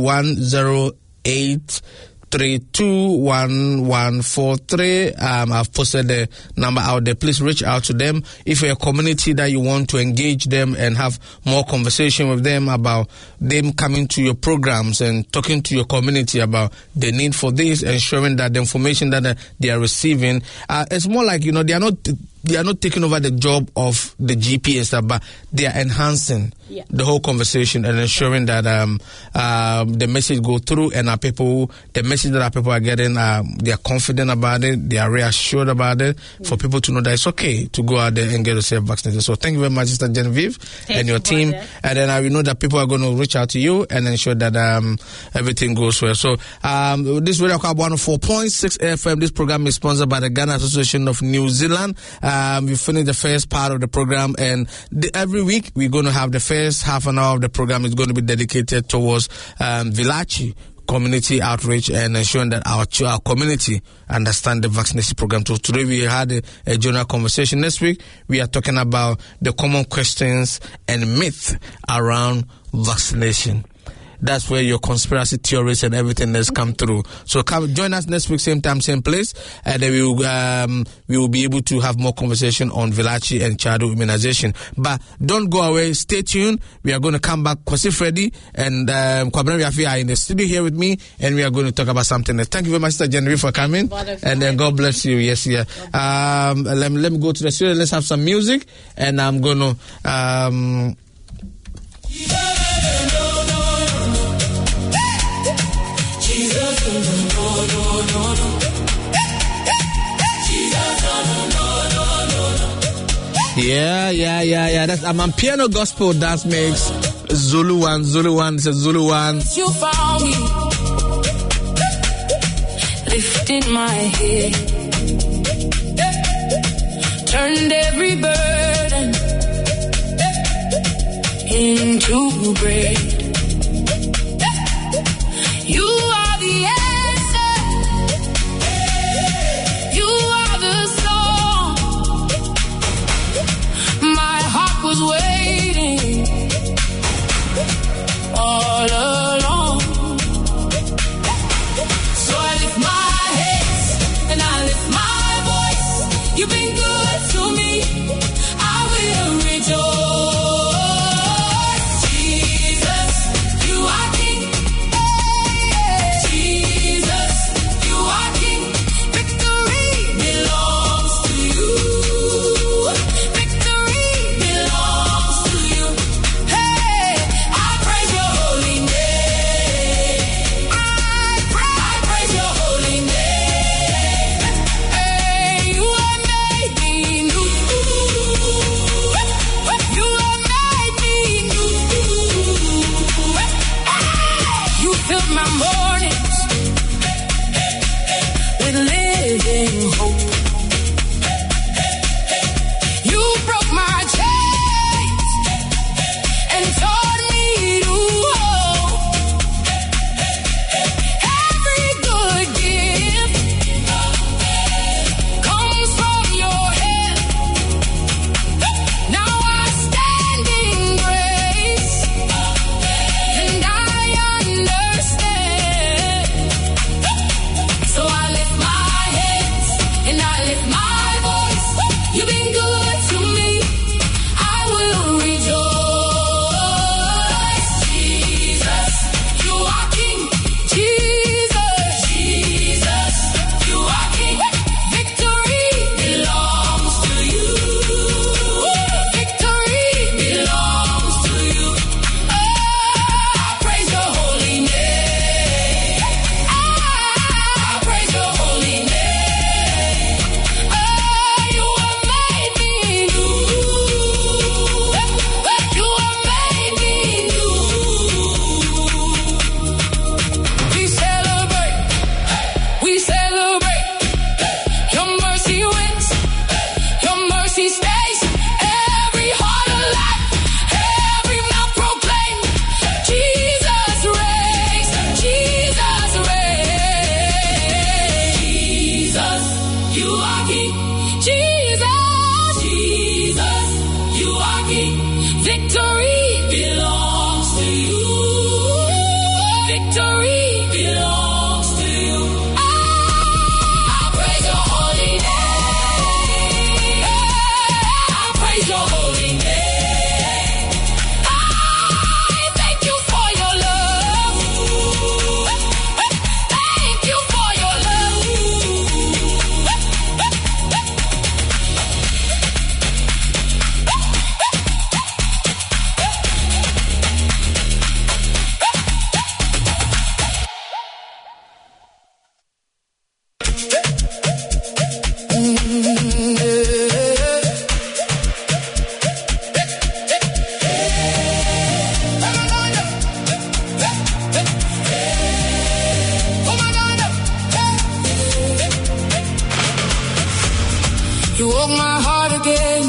02108321143. I've posted the number out there. Please reach out to them. If you're a community that you want to engage them and have more conversation with them about them coming to your programs and talking to your community about the need for this, ensuring that the information that they are receiving, it's more like, they are not taking over the job of the GP and stuff, but they are enhancing the whole conversation and ensuring that the message go through, and the message that our people are getting, they are confident about it, they are reassured about it, for people to know that it's okay to go out there and get yourself vaccinated. So thank you very much, Sister Genevieve, and your team. And then we know that people are going to reach out to you and ensure that everything goes well. So this Radio Club 104.6 FM, this program is sponsored by the Ghana Association of New Zealand. We finished the first part of the program, and every week we're going to have the first half an hour of the program is going to be dedicated towards Vilachi community outreach and ensuring that our community understand the vaccination program. So today we had a general conversation. Next week we are talking about the common questions and myths around vaccination. That's where your conspiracy theories and everything has come through. So come join us next week, same time, same place, and then we will be able to have more conversation on Vilachi and childhood immunization. But don't go away. Stay tuned. We are going to come back. Kwasi Freddy and Kwabena Yafi are in the studio here with me, and we are going to talk about something else. Thank you very much, Sister Genevieve, for coming. And then God bless you. Yes, yeah. Let me go to the studio. Let's have some music, and I'm going to. Yeah. That's I'm piano gospel dance mix. Zulu one. It's a Zulu one. You found me, lifted my head, turned every burden into bread. You are the answer. You are the song. My heart was waiting all along. So I lift my hands and I lift my voice. You've been good to me. I will rejoice. Jesus, you are King. Jesus, you are King. Victory belongs to you. Victory belongs to you. Hey, I praise your holy name. I praise your holy name. Hey, you have made me new. You have made me new. You filled my mornings with living hope. You broke my chains and taught me to hope. Every good gift comes from your hand. Now I stand in grace and I understand. So I lift my hands and I lift my voice. You've been good to me. I will rejoice. Jesus, you are King. Jesus, you are King. Victory belongs to you. Victory belongs to You woke my heart again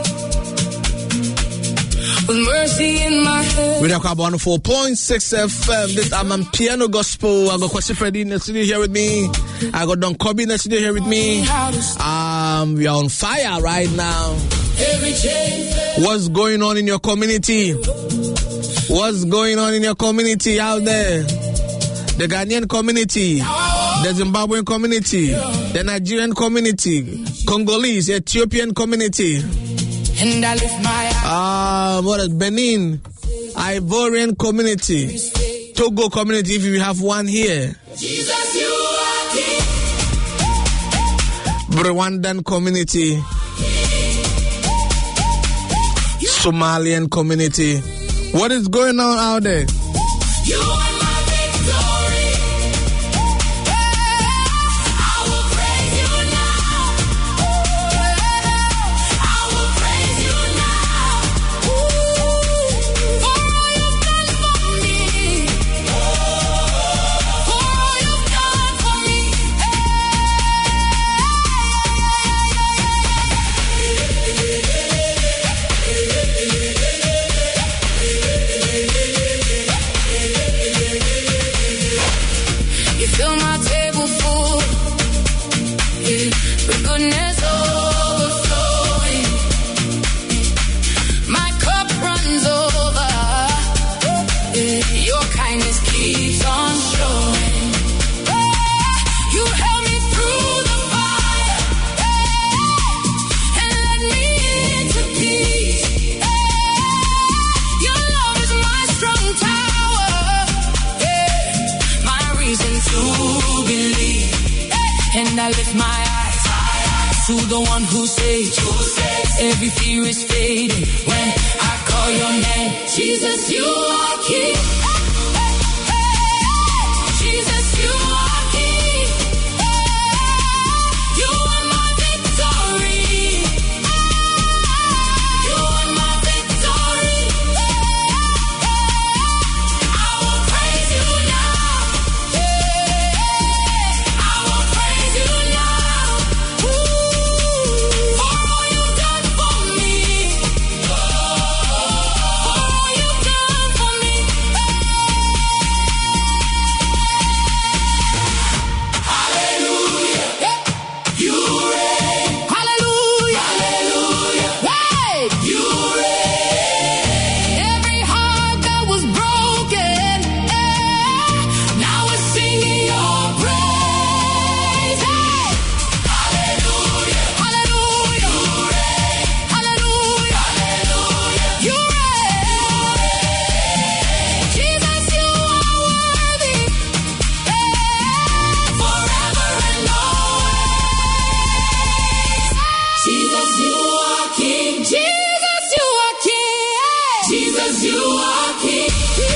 with mercy in my head. We talk about 104.6 FM. This I'm Piano Gospel. I got Kwasi Freddy in the studio here with me. I got Don Kobe in the studio here with me. We are on fire right now. What's going on in your community? What's going on in your community out there? The Ghanaian community, the Zimbabwean community, the Nigerian community, Congolese, Ethiopian community. And I lift my eyes. What is Benin, Ivorian community, Togo community, if you have one here. Jesus, you are King. Rwandan community, Somalian community. What is going on out there? You are my victory. I will praise you now. I will praise you now. For all you've done for me. For all you've done for me. You fill my table full, yeah, with goodness overflowing. My cup runs over, yeah, your kindness keeps on showing. You held me through the fire, and led me into peace. Your love is my strong tower, my reason to believe. And I lift my eyes to the one who saves. Every fear is fading when I call your name. Jesus, you are King. Jesus, you are King. You are my victory. You are my victory. I will praise you now. I will praise you now. For all you've done for me. For all you've done for me. Hallelujah. You reign. Hallelujah. Hallelujah. Hey. You reign. Every heart that was broken, now we're singing your praise. Hey. Hallelujah. Hallelujah. You reign. Hallelujah. Hallelujah. You reign. Jesus, you are worthy. Forever and always. Jesus, you are King. Jesus, you are King. Jesus, you are King.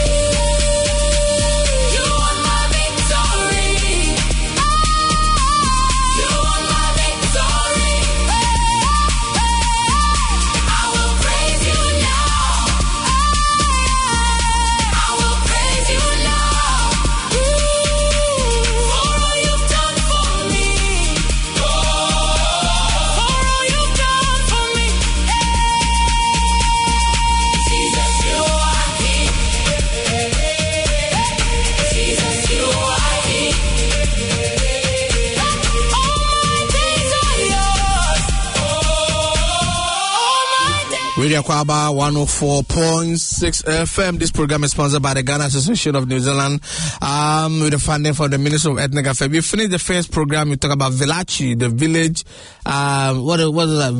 You are my victory. You are my victory. I will praise you now. I will praise you now. For all you've done for me. For all you've done for me. Jesus, you are King. Jesus, you are King. All my days are yours. All my days. Radio Kwaba 104.6 FM. This program is sponsored by the Ghana Association of New Zealand with the funding from the Ministry of Ethnic Affairs. We finished the first program. We talk about Vilachi, the village. What is that?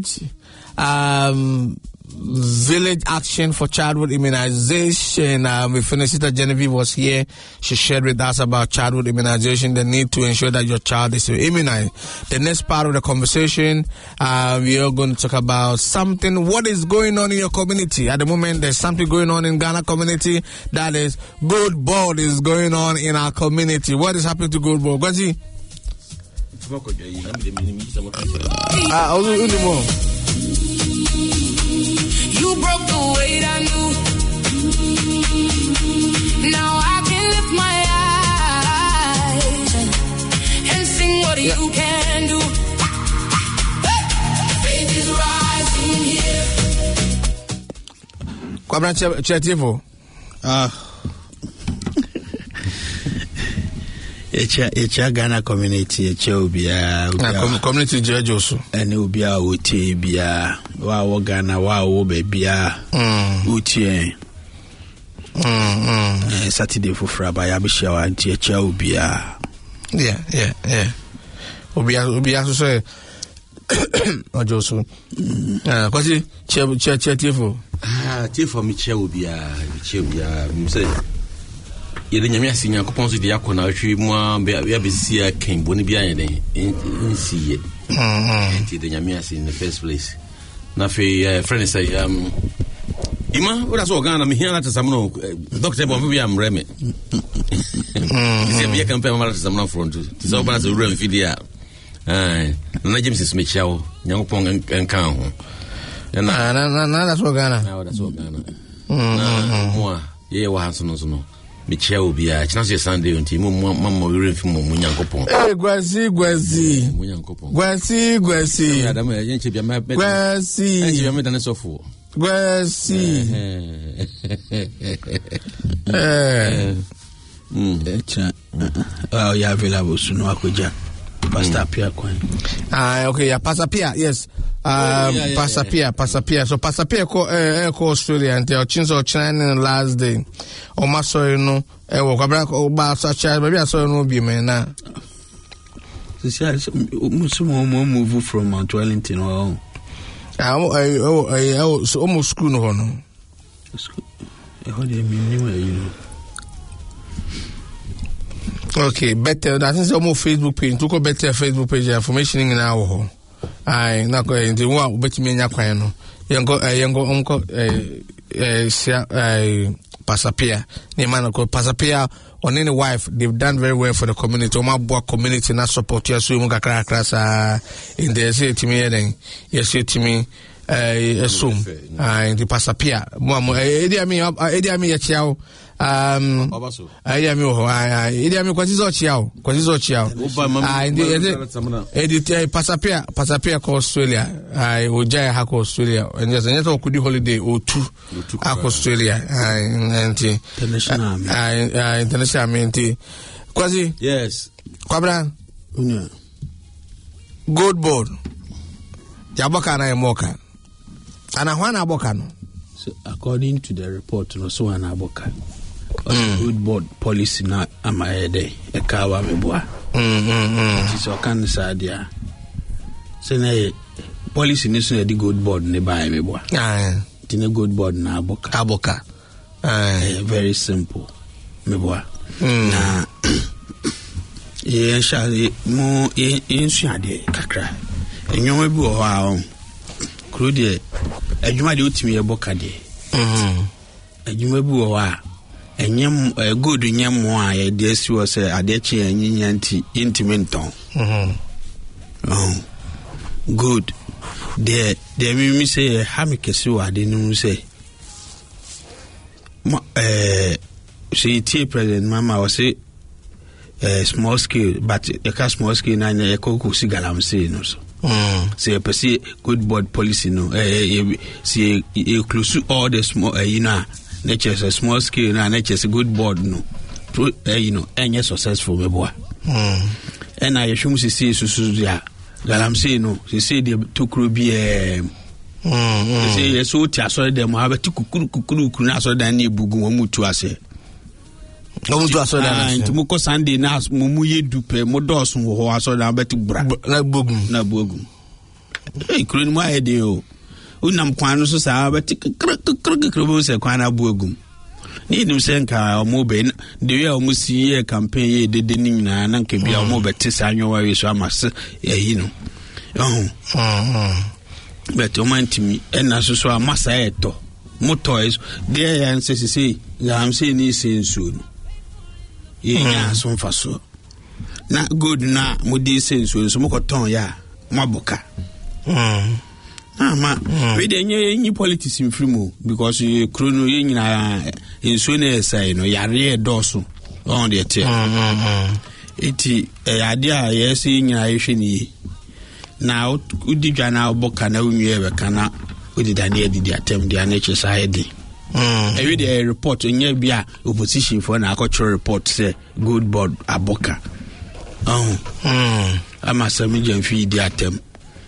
Village action for childhood immunization. We finished it. Genevieve was here. She shared with us about childhood immunization, the need to ensure that your child is immunized. The next part of the conversation, we are going to talk about something. What is going on in your community? At the moment, there's something going on in Ghana community that is good ball is going on in our community. What is happening to good ball? Gwazi? You broke the weight I knew. Now I can lift my eyes and sing what you can do. Kwabra Chetifo. Echa Ghana community echa obia community jejoso ene obia otie bia wa wo Ghana wa wo bebia otie Saturday for fraba ya bishia wa anti echa obia yeah obia so say ojoso kwasi Chetifo Chetifo mi che obia mi say yede nyame asinya kopon so de yakona hwe mu ya besia ken boni bia yede nsiye enti de nyame asi in the first place na fe friend say ima ora so Ghana me hia na tsamno doctor bon bia amreme ise bia kan pe mama tsamno front ti so bana so rem fidia na James Smithao nyakopon enkan ho na that's what Ghana mo ye wa hanso no Michia obia chance Sunday unti mama we refim mo nyankopon gwasi mo nyankopon gwasi adam ya nche bia ma gwasi nche bia me dane sofo gwasi echa ya available suno akoja Pastor Pia Kwan. Okay, yeah, Pastor Pia, yes. Pastor Pia. So Pastor Pia ko Australia until Chinso China last day. O maso no e wo kwabra ko ba so cha ba bia so no bi me na. Musumo move from Mount Wellington or so almost school no no. Okay, better. That is almost Facebook page. To go better Facebook page information in our I na go in the one bet me nya kwan no. Yengo onko Pasapia. Ne man ko Pasapia on any wife. They've done very well for the community. Oma boa community na support you so mu kakra krasa in the say to me then. Yes to me assume the Pasapia. Mo Edi ami ya chiao. Ayami Idi kwazizo chiao edit Pasapia ko Australia ojaya ha ko Australia enyeto kudi holiday o2 ako Australia international menti kwazi yes kwabra gold board yaboka na emoka ana hwana aboka no according to the report no so ana aboka good board policy na amaede ekawa meboa so kan sadia sene policy ni so di good board ne ba meboa tine good board na aboka very simple meboa na shall mo insuade kakra enyo bi o ha kro de adwuma de otimi eboka de adwuma bi o ha enyem good nyemo a ye de si wo se adechi anyinya nti intimenton good de mi say ha me kesi wa de nu say say tie president mama was say small scale but a small scale na e ko si galam say no so say person good board policy no say close all the small nature is a small scale na nature is a good board no any successful me boy and I assume she see ya galam say no she say the tokro bi say so ti aso dem ha ba ti kukuru na aso dan na bugu wo mutu ase mutu aso dan nti mo ko Sunday na mo ye dupe mo dosun wo aso dan ba ti bra na bogu kuro ni mo ayede o unam kwan so sa ba ti krkrkrkrbo se kwan abuagum ni nim se nka mo be de we o mo si ye campaign ye de ni nyina na nka bia mo be ti sa anyowa we so amase yi no but o mantimi ena so amasa eto moto is there and say am say ni sensu no ye nya so mfa so na good na mo di sensu so mo ko ton ya maboka we dey any politics in free because you chrono nyina enso na say no yare doso on the tear eti ade a yes nyina yehwe ni na udi dwa na oboka na unwie be kana udi da na edi atem dia na che side every day report onye bia opposition for na cultural report say good board aboka ama sami jamfi di atem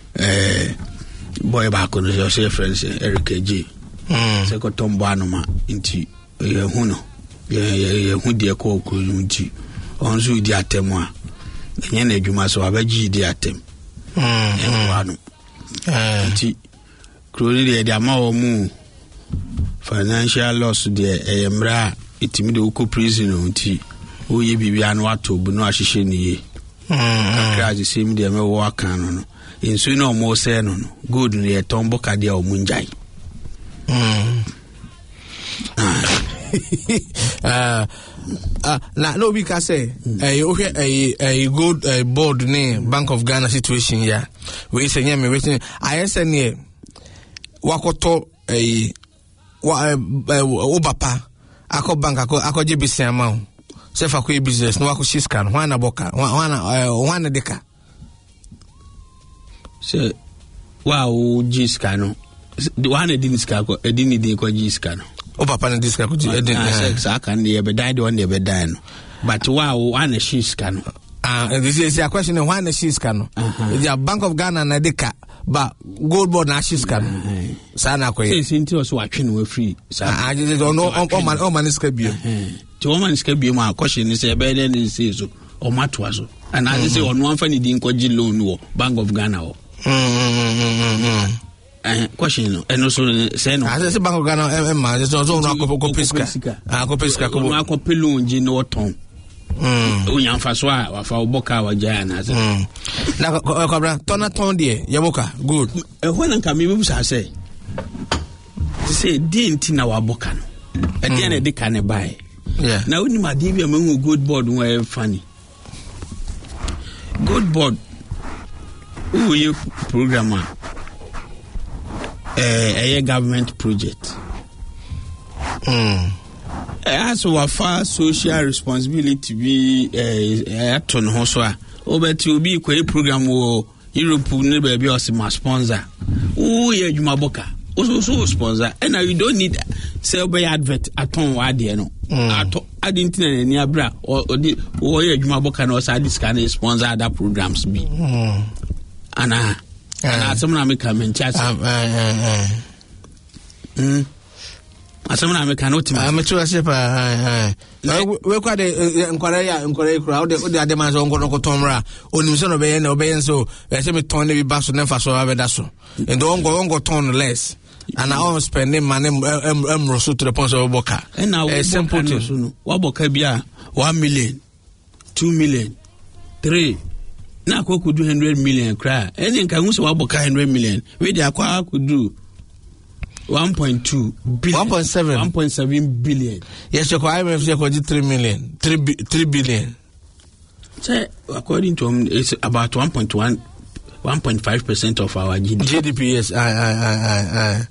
boy ba ko no say friends Eric J say ko tombo anoma nti ye hu no ye hu de ko ko nti onzu di atem a enye na adwuma so abaji di atem wanu nti kroni de ama o mu financial loss de emra itimi de uko prison nti o ye bibia no ato bu no ahihye ni ye kakra sim de me wo aka no insu no mo se no good no ye tombo ka de o munjai na no we can say a good board name Bank of Ghana situation ya we say me waiting I say ne wakoto obapa akọ bank akọ je bisi ama se fa ko business no akọ scan wana boka wana deka se wow jiska no wana diniska ko edini din ko jiska no obapa na diska ko edini sa kan de be die de one be die no but wow wana shiska no this is a question wana shiska no the Bank of Ghana na deka ba gold board na shiska no sana ko say sinti o so atwe no free sa no man ska bio ti o man ska bio ma question ni say be den say so o matwa so and as say onu amfa ni din ko gi loan wo Bank of Ghana wo question no eno so say no as say Bank of Ghana ma so no ko peska ko loan gi no ton unya mfa so a wafa oboka waja na say na kobra tona ton de yaboka good when nka me bu sa say di nti na waboka no ade na de ka ne bai na oni ma de bi am good board won funny good board who you programmer a government project as wafa social responsibility be aton ho so a obeti obi kwai program wo Europe ne ba bi o se ma sponsor who ye adwuma boka so sponsor and you don't need sell by advert aton wa de no ato adintina na ni abra o ye adwuma boka na o sa disca na sponsor other programs be ana asem make comment chat asem na make no tima am to say pa we kwa de enkware kura o de adema so ngono ko tomra onim so no be na obeyen so say me ton be back so na fa so abeda so and ongo ton less and I am spending money so to the point of boka and now simple thing what boka bia 1 million 2 million 3 na ko could do 100 million cry and then can so boka 100 million we dey akwa could do 1.2 billion 1.7 billion yes your IMF say could 3 million 3 billion say according to him it's about 1.5% of our GDP yes I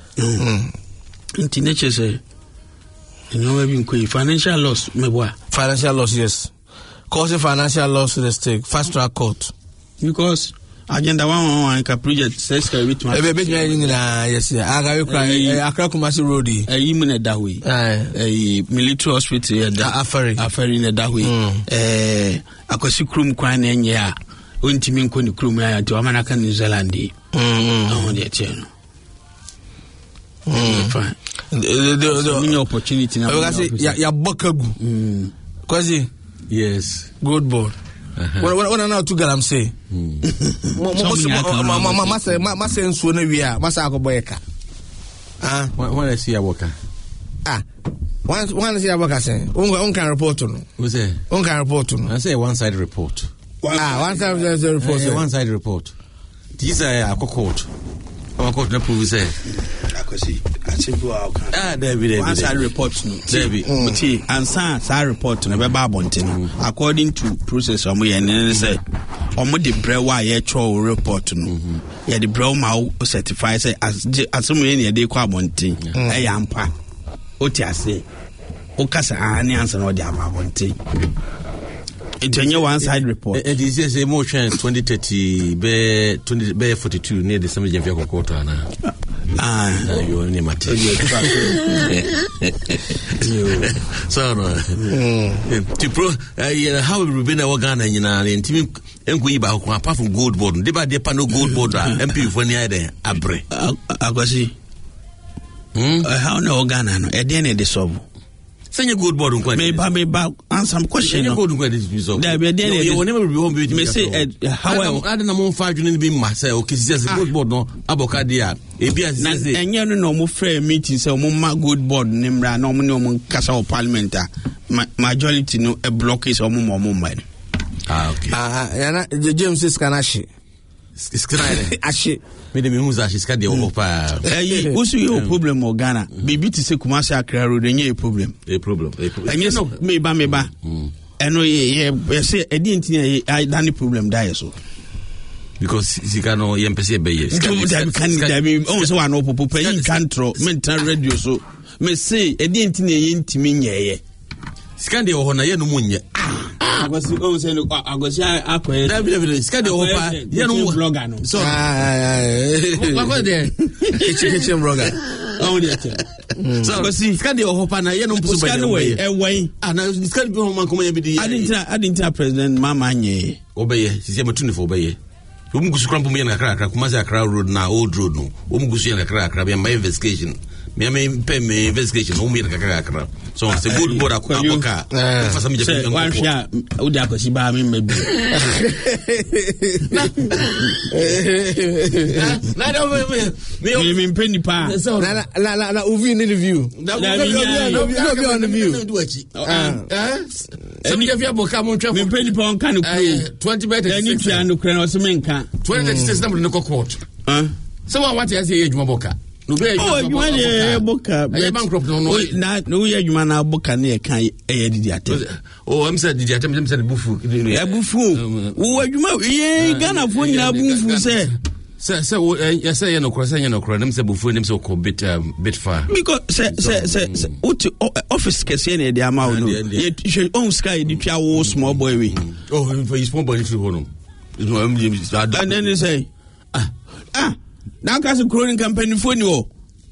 in nature say you know we been financial loss financial loss yes causing financial loss to the state fast track court because agenda 111 ka project says ka bit yes aga we cry Accra Kumasi road mu na dawe military hospital afari na dawe akosi krum kwan na enye a ontimi nko ni krum ya to amana ka New Zealand ahun de tieno fine the opportunity na we say ya bokagu kwazi yes good board when now to galam say mama say nsuo na wi a masa akoboyeka when I see aboka one see aboka say on can report no who say on can report no I say one side report one side report one side report these are court na prove say akosi achibu out David one side report no David muti ansa side report no be ba abonten according to process omo ye ne say omo de brewa ye tro report no ye de brew ma certify say asem ye ne de kwa abonten e ya mpa oti ase o kasa ani ansa no de abonten it's a one side report. It is a motion 2030 be 42 near the summer Jamaica quarter. You only matter. So no. To pro how we been our Ghana and team apart from gold board. They buy the panel gold board MP for near there. Abre. Agosi. How no Ghana no? Ediane de solve. Send your good board on me answer some question. You go to where this is. There will never be home with me. Say, how I don't know 5 units be myself. Okay, just a good board no abocadia. And you know, more fair meetings, so more good board, Nimra, no Casa Parliament. Majority no a block is or more movement. Okay. James is Kanashi. Ashi. Maybe who's actually scared the over. What's your problem, Ghana? Maybe to say Kumasi Accra Road, and a problem. A problem. And yes, maybe. And we say, I didn't I done the problem, die so. Because he can know MPC by yes. Can also one open paying control, mental radio. So, may say, I didn't mean ye. Scandi or Hona, no moon. I was saying, I was Scandi or blogger. So, what was there? Kitchen blogger. Oh, so, see, Scandi or Hopana, you know, push away. And I was discussing Homa comedy. I didn't tell President Mama Nye. Obey, she's a matuni for Obey. Umugu scramble me and a crack, Kumasa crowd road now, old road no. Umugu and a crack, my investigation. Me pay me investigation, only a crack. So it's a good board. For some one shot, Udako Shiba, maybe. Me penny pa. So, la Uvi in the view. No, be on the view. Some of your book come on travel. Penny pound can 20 better. I need to understand what's a man can. 20 says number in the court. So what I say, Maboka. Oh, you want a boca, bankrupt. No, you man, our book and near can oh, I'm said, did you attempt him said Bufu? A Bufu. Oh, you might, Ghana for you, Bufu say. So, yes, I know, crossing no crime, say Bufu, him so called bit far. Because, what office Cassian, the amount, you should own sky, the chow small boy. Oh, for his small boy to home. And then they say, now, because a crowing campaign for you.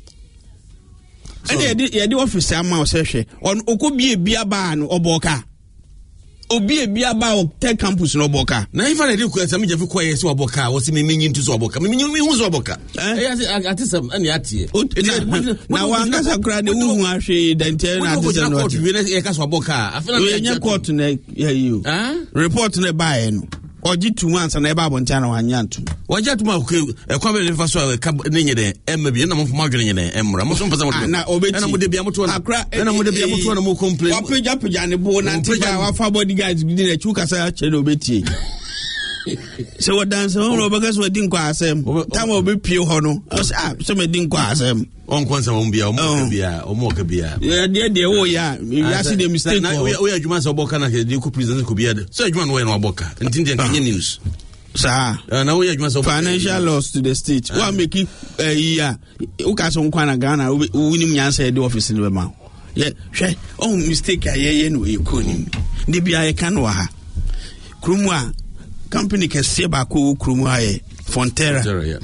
And the office, I'm now session on Okubi a beer ban or Boca. Obi a beer bar tech campus no Boca. Now, if I do question, I'm just quiet so Boca was meaning to Soboca. Meaning who's Soboca. I think some and yet. Now, one has a crowd who are she then tell Boca. I feel like you're caught to you. Report to the buy. Or 2 months and about one channel and yantu. Why just a comment if I saw a cup in there, and maybe a number of margarine in Emra. Now, obey, and I would be able to crack, and I would be able to more complain. I'll put up a bone and take our 4 body guys within a chuka chelobeti. So what dance on because we didn't quite them. Time will be pure honor. So we didn't quite them. On Quansa won't be or more beer. Yeah, dear, oh, yeah. You see the mistake. We are Jumas or Bocana, you could present could be had. So you want to know Boca and news. Sir, now we are financial loss to the state. Well, make it a year. Ukason Kwana Ghana, winning Yansa, the office in the mouth. Yeah, oh, mistake. I know you couldn't. Dibia Kanwaha. Krumwa. Company can say back who Krumwae Fonterra.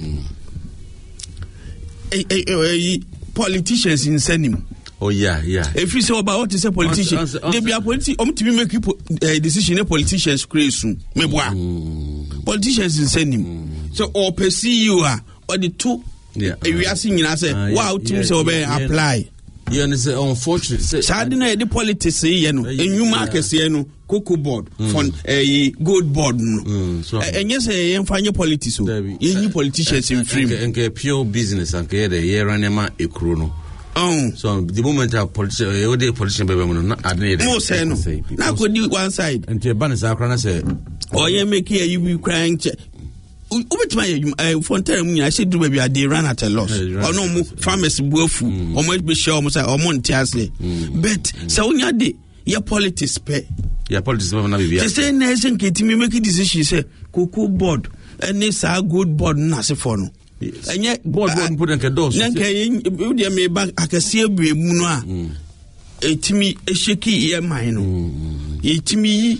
Politicians in send him. Oh, yeah. If you say about what is a politician, they be a politician. To make a decision, a politician's creation. Politicians in send him. So, or perceive you are, or the two. Yeah. We are singing, I say, wow, teams obey apply. You understand? Unfortunately, Sardina, the politics, you know, a new market, you know, cocoa board, from a good board. And yes, I find your politics, any politicians in free and pure business and care the year and a chrono. Oh, so the moment of politician, not no say no. Now could do one side and your banners are crying, say, oh, you make here you be crying. Over my phone telling me, I said, do maybe they ran at a loss. Or no farmers woeful, or might be sure, or Montiasle. But so when you your politics pay. Your politics will not be. The same nation can make a decision, say, cocoa board, and it's a good board, Nasa for no. And yet, board won't put a dose. You may back, I can see a Muna. A Timmy, a shaky ear mine. A Timmy.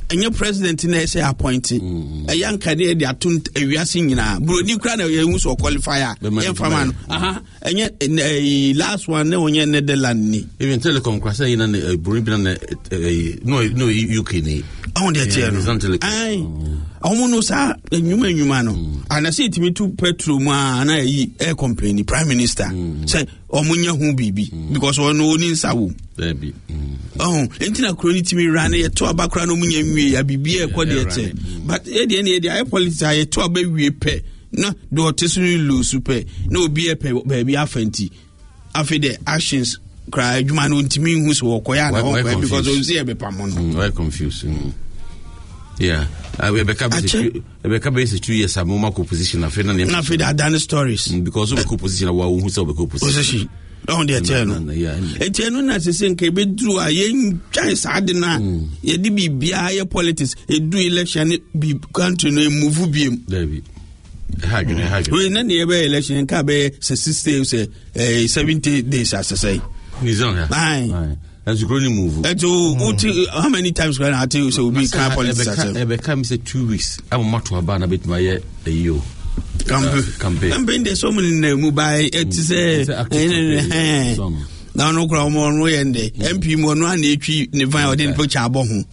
enye president na say appointed yanka de atun awiase nyina broni kra na yehu so qualifier yen fama no enye last one na onye Netherlands ni even telecom kwasa ina na broni bi na no UK ni on de tie no ai omuno sa enwuma no anase itimi tu petrol mu na yi air company prime minister say omunya hu bibi because one oni nsawo baby entina kroni timi ran ye to abakra no munya nwie ya bibi e kode ete but e de air politics ye to abawie pe na do tesuru lose pe na obi e pe baby afanti afi the actions cry adwuma no ntimi hu so koya na because on see e be pamon why confusing. Yeah, Rebecca base 2 years I'm more position na fena na feda done stories because of co-position wa who so be co-position on the channel etenu na sese nke be dru a yen chance ade na ye di bibia ye politics e do election bi country no move biem David we na ne be election ka be 60 say 70 days asesai nizon ha as you growing move. How many times can I tell you so we can't politics? Become say 2 weeks. I'm not to abana bit my yo. Campaign there's so many mobile it is now no crowd more no yende MP mo no na etwi ne van odin picture abo ho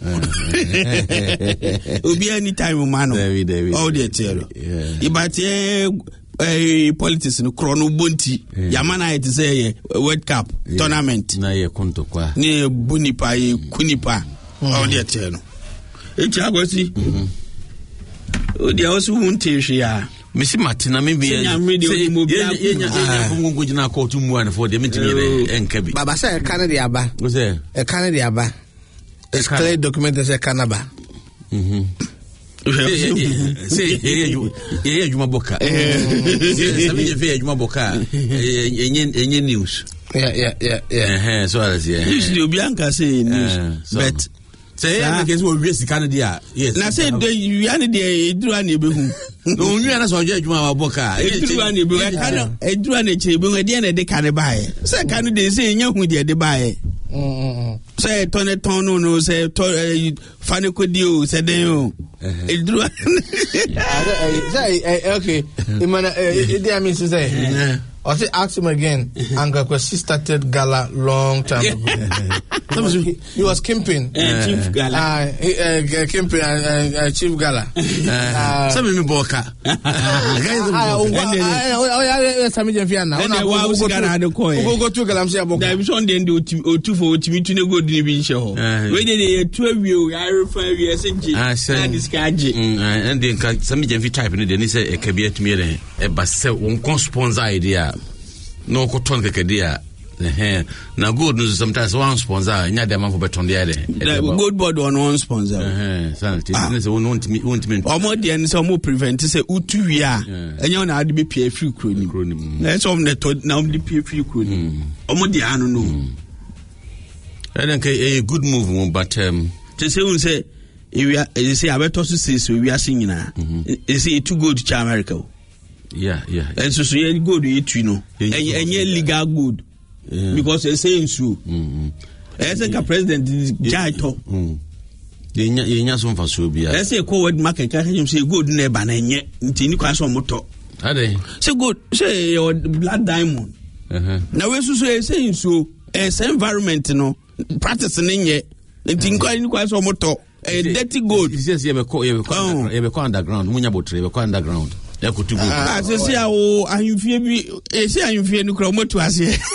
obi anytime man all the tell ibate politics no chrono bonti yamana it say World Cup tournament na ye konto kwa ni bunipa ye kunipa all the tell no e chagosi o dia osu hunte hwea Missy Martina, maybe Baba say Canada aba. Was there a Canada aba? It's clear document as a Canaba. Say, yeah, you maboka. Any news? Yeah. So as usually Bianca say news, but. Say, I guess we'll risk Canada. Yes, I said, you are the Druani. No, you are not judge my boca. A Druani chibung at the end of the Canada. Say, Canada say, you who did buy. Say, Tony Tono, no, say, Fanny could you, said they. Okay, I mean to say. I'll say ask him again. Uncle Kwesi started Gala long time ago. He was Kimping. Chief Gala. Chief Gala. Some of me boka. Go to Galamsia. There was one day do 2 for to meet to go to the show. Wait a 12 year, I 5 years in this kaji. And then some type in the say a cabinet meeting, but say one sponsor idea. No cotton kedia. Now good news sometimes one sponsor, and the man for beton the other. Good board on one sponsor. Won't mean or more than some more prevent to say Utuya, and you're not to be PA free crooning. That's all the now the PA free crooning. Or more the I don't know. I think a good move, but to say, if you say, I bet also says we are singing now. Is it too good to America? Yeah. And so you go to it, you know, and you're legal good because they're saying so. As a president is Jaito. You're some for Subia. Let's say, forward market can say good neighbor and yet in Newcastle motor. Are they so good? Say your blood diamond. Now, we're saying so as environment, you know, practicing in yet. It's in Newcastle motor. A dirty gold. He says, you have a underground, Munyabotre, underground. I say, oh, I'm fear no chromo to us here.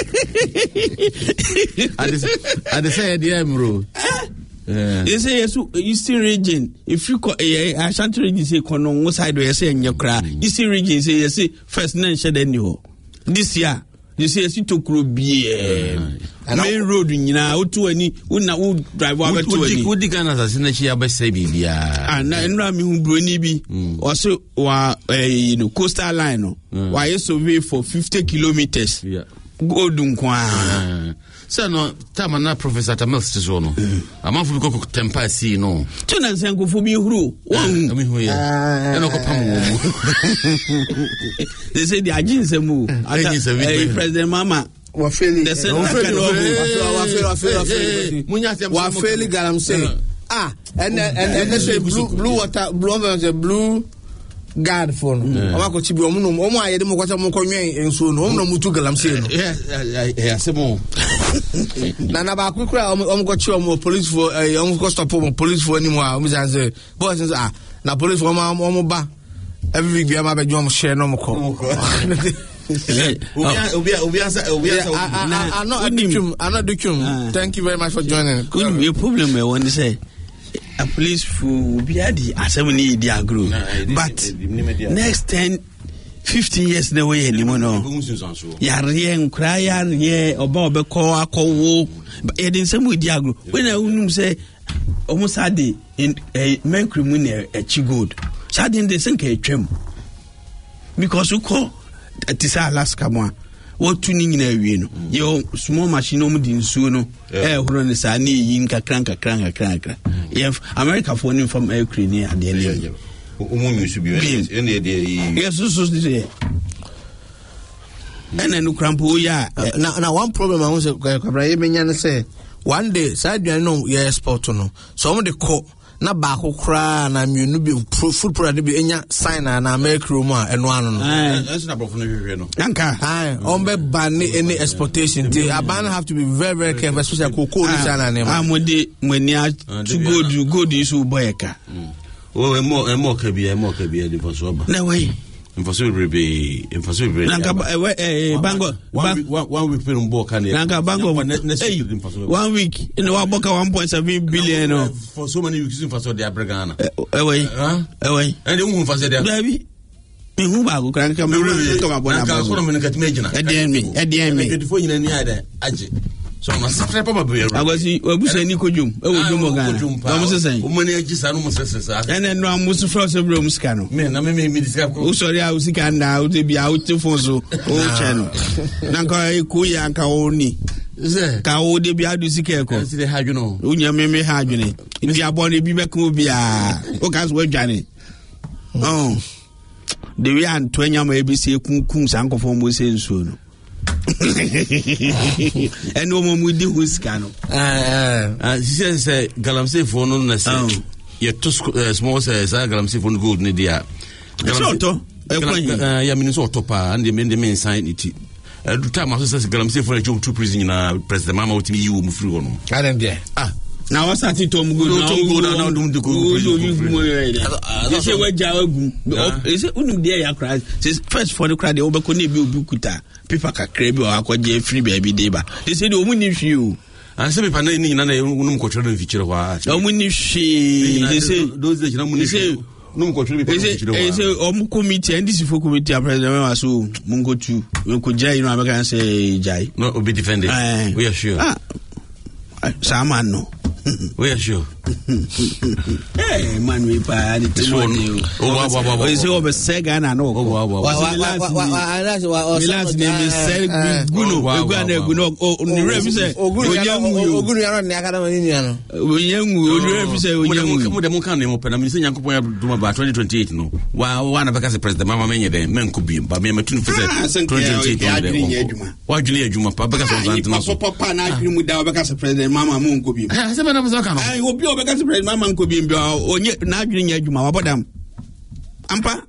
I say, dear Mro. They say, Eastern region, if you call a shanty region, say, Conon, side where you say in your cry. Eastern region, say, you see, first name shed any this year. You see, you took Ruby. And main road in to any would drive over to any. Would the Ghana assassination by Sabia? And Rami who Brunibi also were coastal line. Why you survey for 50 kilometers? Yeah. Go Dunkwa. So, no, Tamana Professor Tamil Stizono. A month we go temper see no. Tunan Sanko for me who? One, they say the agents move. President Mama. Wafeli Galamse And they say blue water, blue guard phone. Omako chibi omo ayede mo kwata mo konwen enso no omo mutu galamse no. Yeah, semo. Na ba kwikura omo go chi omo police for omo go stop omo police for anymore. Omo say boys na police for omo ba. Every week we am be jom share no mo ko. I'm not doing. Thank you very much for joining. Your problem I want to say a police for be adi assembly dia group. But next 10-15 years the way anymore no. Ya rien cry ye oba obeko akowo. E din same with dia group. When I unum say almost adi in men criminal a chigod. Sadin they think a twem. Because you call Tisa Alaska one. What tuning in a win? Your small machine din suno. Run sani yin cranka. If America phone from Ukraine at the end. Yes, so say. And then crampo ya. Now one problem I want to say. One day, side you know, sport no. Some of the court. Na baako kra na mienu bi food product bi enya sign na America room eno ano no that's na brofo no hwehwe no anka on be ban any exportation they have to be very very careful especially cocoa ni sana na amode mwani to good isu boyeka emo ka bi di foso ba na way Impossible rebe. Nanka bango. 1 week film book can. Nanka bango. 1 week in the boka 1.7 billion. For so many weeks in Faso de Abragana. Away. And you won't Faso de Baby. Who bago can come about at the end. Before you any other. So I probably I was Nico Jum. Almost saying, and then no most first of room scan. Men, I mean, oh, sorry, I was can now to be out to Fonso. Oh, channel. Nanka Kuya Kaoni. Kao de Biadu Sikeko. The Haguno. Unya Meme Haguni. In the Aboni Bibakubia. Okas were Johnny. Oh, the Rian Twenya may be say Kun's uncle from Musin soon. And no more with the whiskano. She says, Galamse for no necessary. You're too small, says Galamse for good, Nidia. Minnesota, and the main sign it. At the time, I says Galamse for a job to prison, President Mama with me, you move through. I don't dare. Now what's that? Tom good now. They say what Jawagum is it? Wouldn't dare cry. Says first for the cry, the Obakoni Bukuta. People can crave or aqua free baby deba. They say the woman if you. And some people in another woman controlling feature. No, when if she, they say, those that you say, no control. They say, committee and this for committee, President so Mungo to Mungo, you know, I'm going to say, Jai. No, be defended. We are sure. Saman no. We are sure. Hey, man, we buy it. Oh, is over Segan and all. Last name is Guno. I hope you because President Mama could be not doing your Juma Badam. Ampa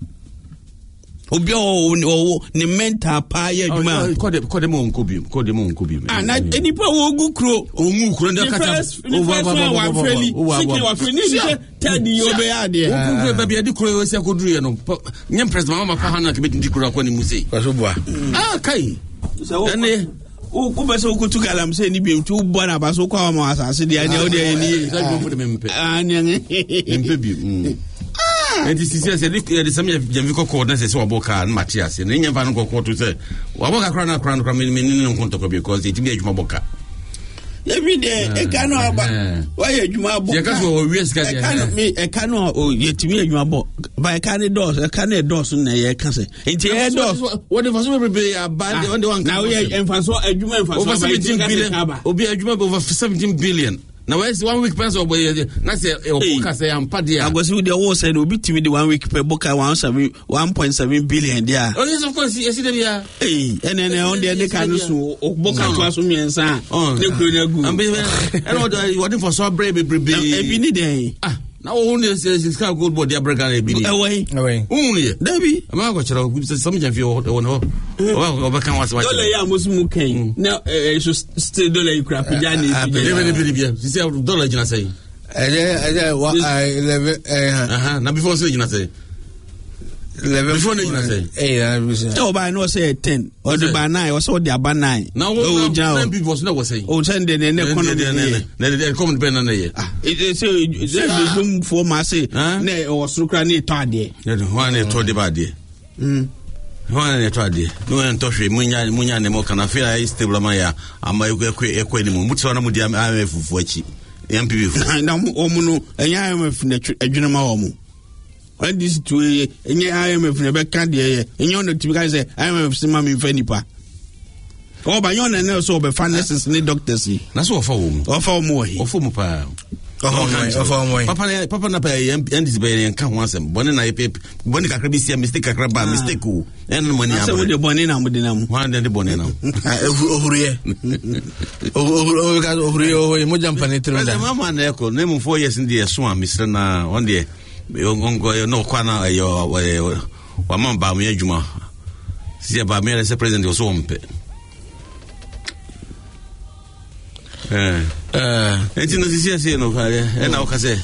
Obio ni mental pie Juma. Call them on Kubi. And not any power go crow. Teddy, you'll be out there. Baby, I do crow as I could do. Young President Mama Pahana committing to Kurakoni Musi. Okay. So, o ko beso ko tu galam se ni bi tu bona ba so kwa ma asase dia ne o dia ni mempe bi and this is say the some jam ko ko na se so aboka na Matthias ne nyamba no ko to say aboka kra na me no konto ko because it be adwuma boka every day e kan aba why adwuma boka ye ka so we ska dia e kan o yetimi adwuma bo ba e kan dos na ye kan se enti e dos what the first be bad on the one now we enfaso adwuma over 17 billion obi adwuma over 17 billion Now where's 1 week pass or boy? That's a focus. I am Padia. I was with the whole said, will be to me the 1 week per book. I want 1.7 billion. Yeah. Oh, yes, of course. Yes, hey, and then on the other kind of book out to me and son. Oh, I know what for so brave, every day. Now only is good body break away. Only Debbie. I'm not going to some of you well overcome what's my smoking. Now still do like crap. You see how dollar you say. Now before saying you say 11 before you say. Oh, but I know say 10 or the by 9 or so the by 9. Now people was saying. Oh, send the come depend on the it's room for my say nay or sucrani tardy. One told the body. One tardy. No one touch Munya Nemo can I feel I stable Maya. I'm my equating Mutsana Mudiam IMF MPV. Now, Omuno, and I am a general. When this to any IMF never can't hear, and you're not to guys say IMF Simami Fenipa. Oh, by your and also be finances need doctors. That's all for whom or for more or for Mupa. Papa Napa and this baby and come once and Bonnie Bonica be a mistake, a crab, mistake, and money. I said with your bonina with them, one and the bonina. Oh, Mojam Panetro, Mamma and Echo, name 4 years in the Swan, Mr. Na, one day. No, Kwana, your Wamam Bamia Juma. See about me as a president was home. It's in the CSC, and now say,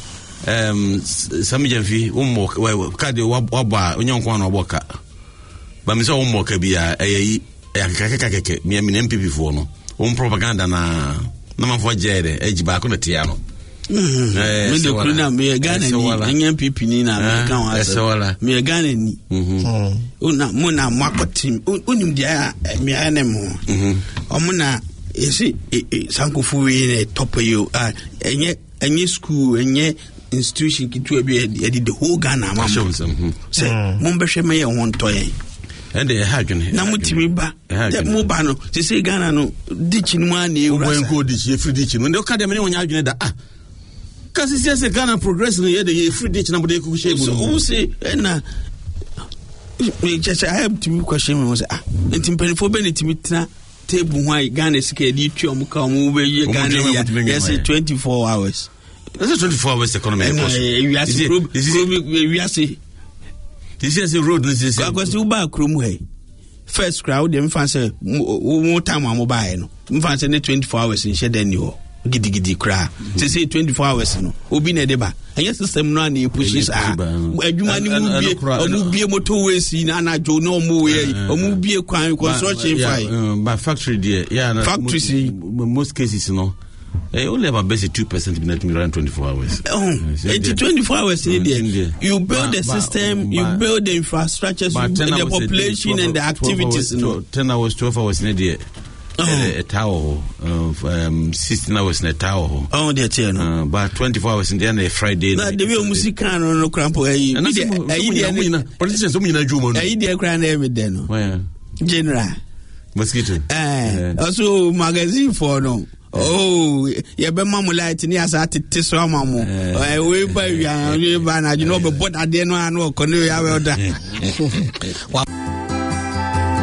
some Jamfi, Cardio Waba, Union Kwana Waka. But Miss Omoka be a Kakake, me MPP for no, propaganda na for Jade, edge back on the Tiano. Me the kuna me Ghana ni NPP ni na me kan wa me Ghana ni una muna makotim unim dia me anem omuna esi sankofu we na top you enye school enye institution kitu e the whole Ghana ma say mon be hwe me ye won toye and they had na mutimi ba mo ba no say Ghana no ditch ni mu an e wura ko ditch free ditch no ka dem ni wonya adwene da Kasi siya Ghana progress no ye free ditch na bude ku share. So who say na me just I have to question me say ntimpen fo be nitimi tena table why Ghana sika di twa mu ka mu be ye Ghana yes 24 hours. That's 24 hours economy. We are say this is a road this is. Because you ba krom he. First crowd dem fan say mo time am buy no. Mo fan say 24 hours in share ni ho. Gidi kra say 24 hours no obi na deba anya system no na pushes adwuma ni mu bie omu bie motorways na anajo na omu we omu bie kwan construction fire by factory there yeah factory most cases no only about basic 2% be not around 24 hours. 24 hours in there. You build the system, you build the infrastructure, the population and the activities. 10 hours, 12 hours in there. A tower, 16 hours in a tower. Oh, that's it. But 24 hours in the end, Friday. Not the real Musicano, no crampo. Politicians, I crying every day. General Mosquito. Also, magazine for no. Oh, you be mamulite ni asati tiswa mamu. We buy you know, but what I didn't know. I know.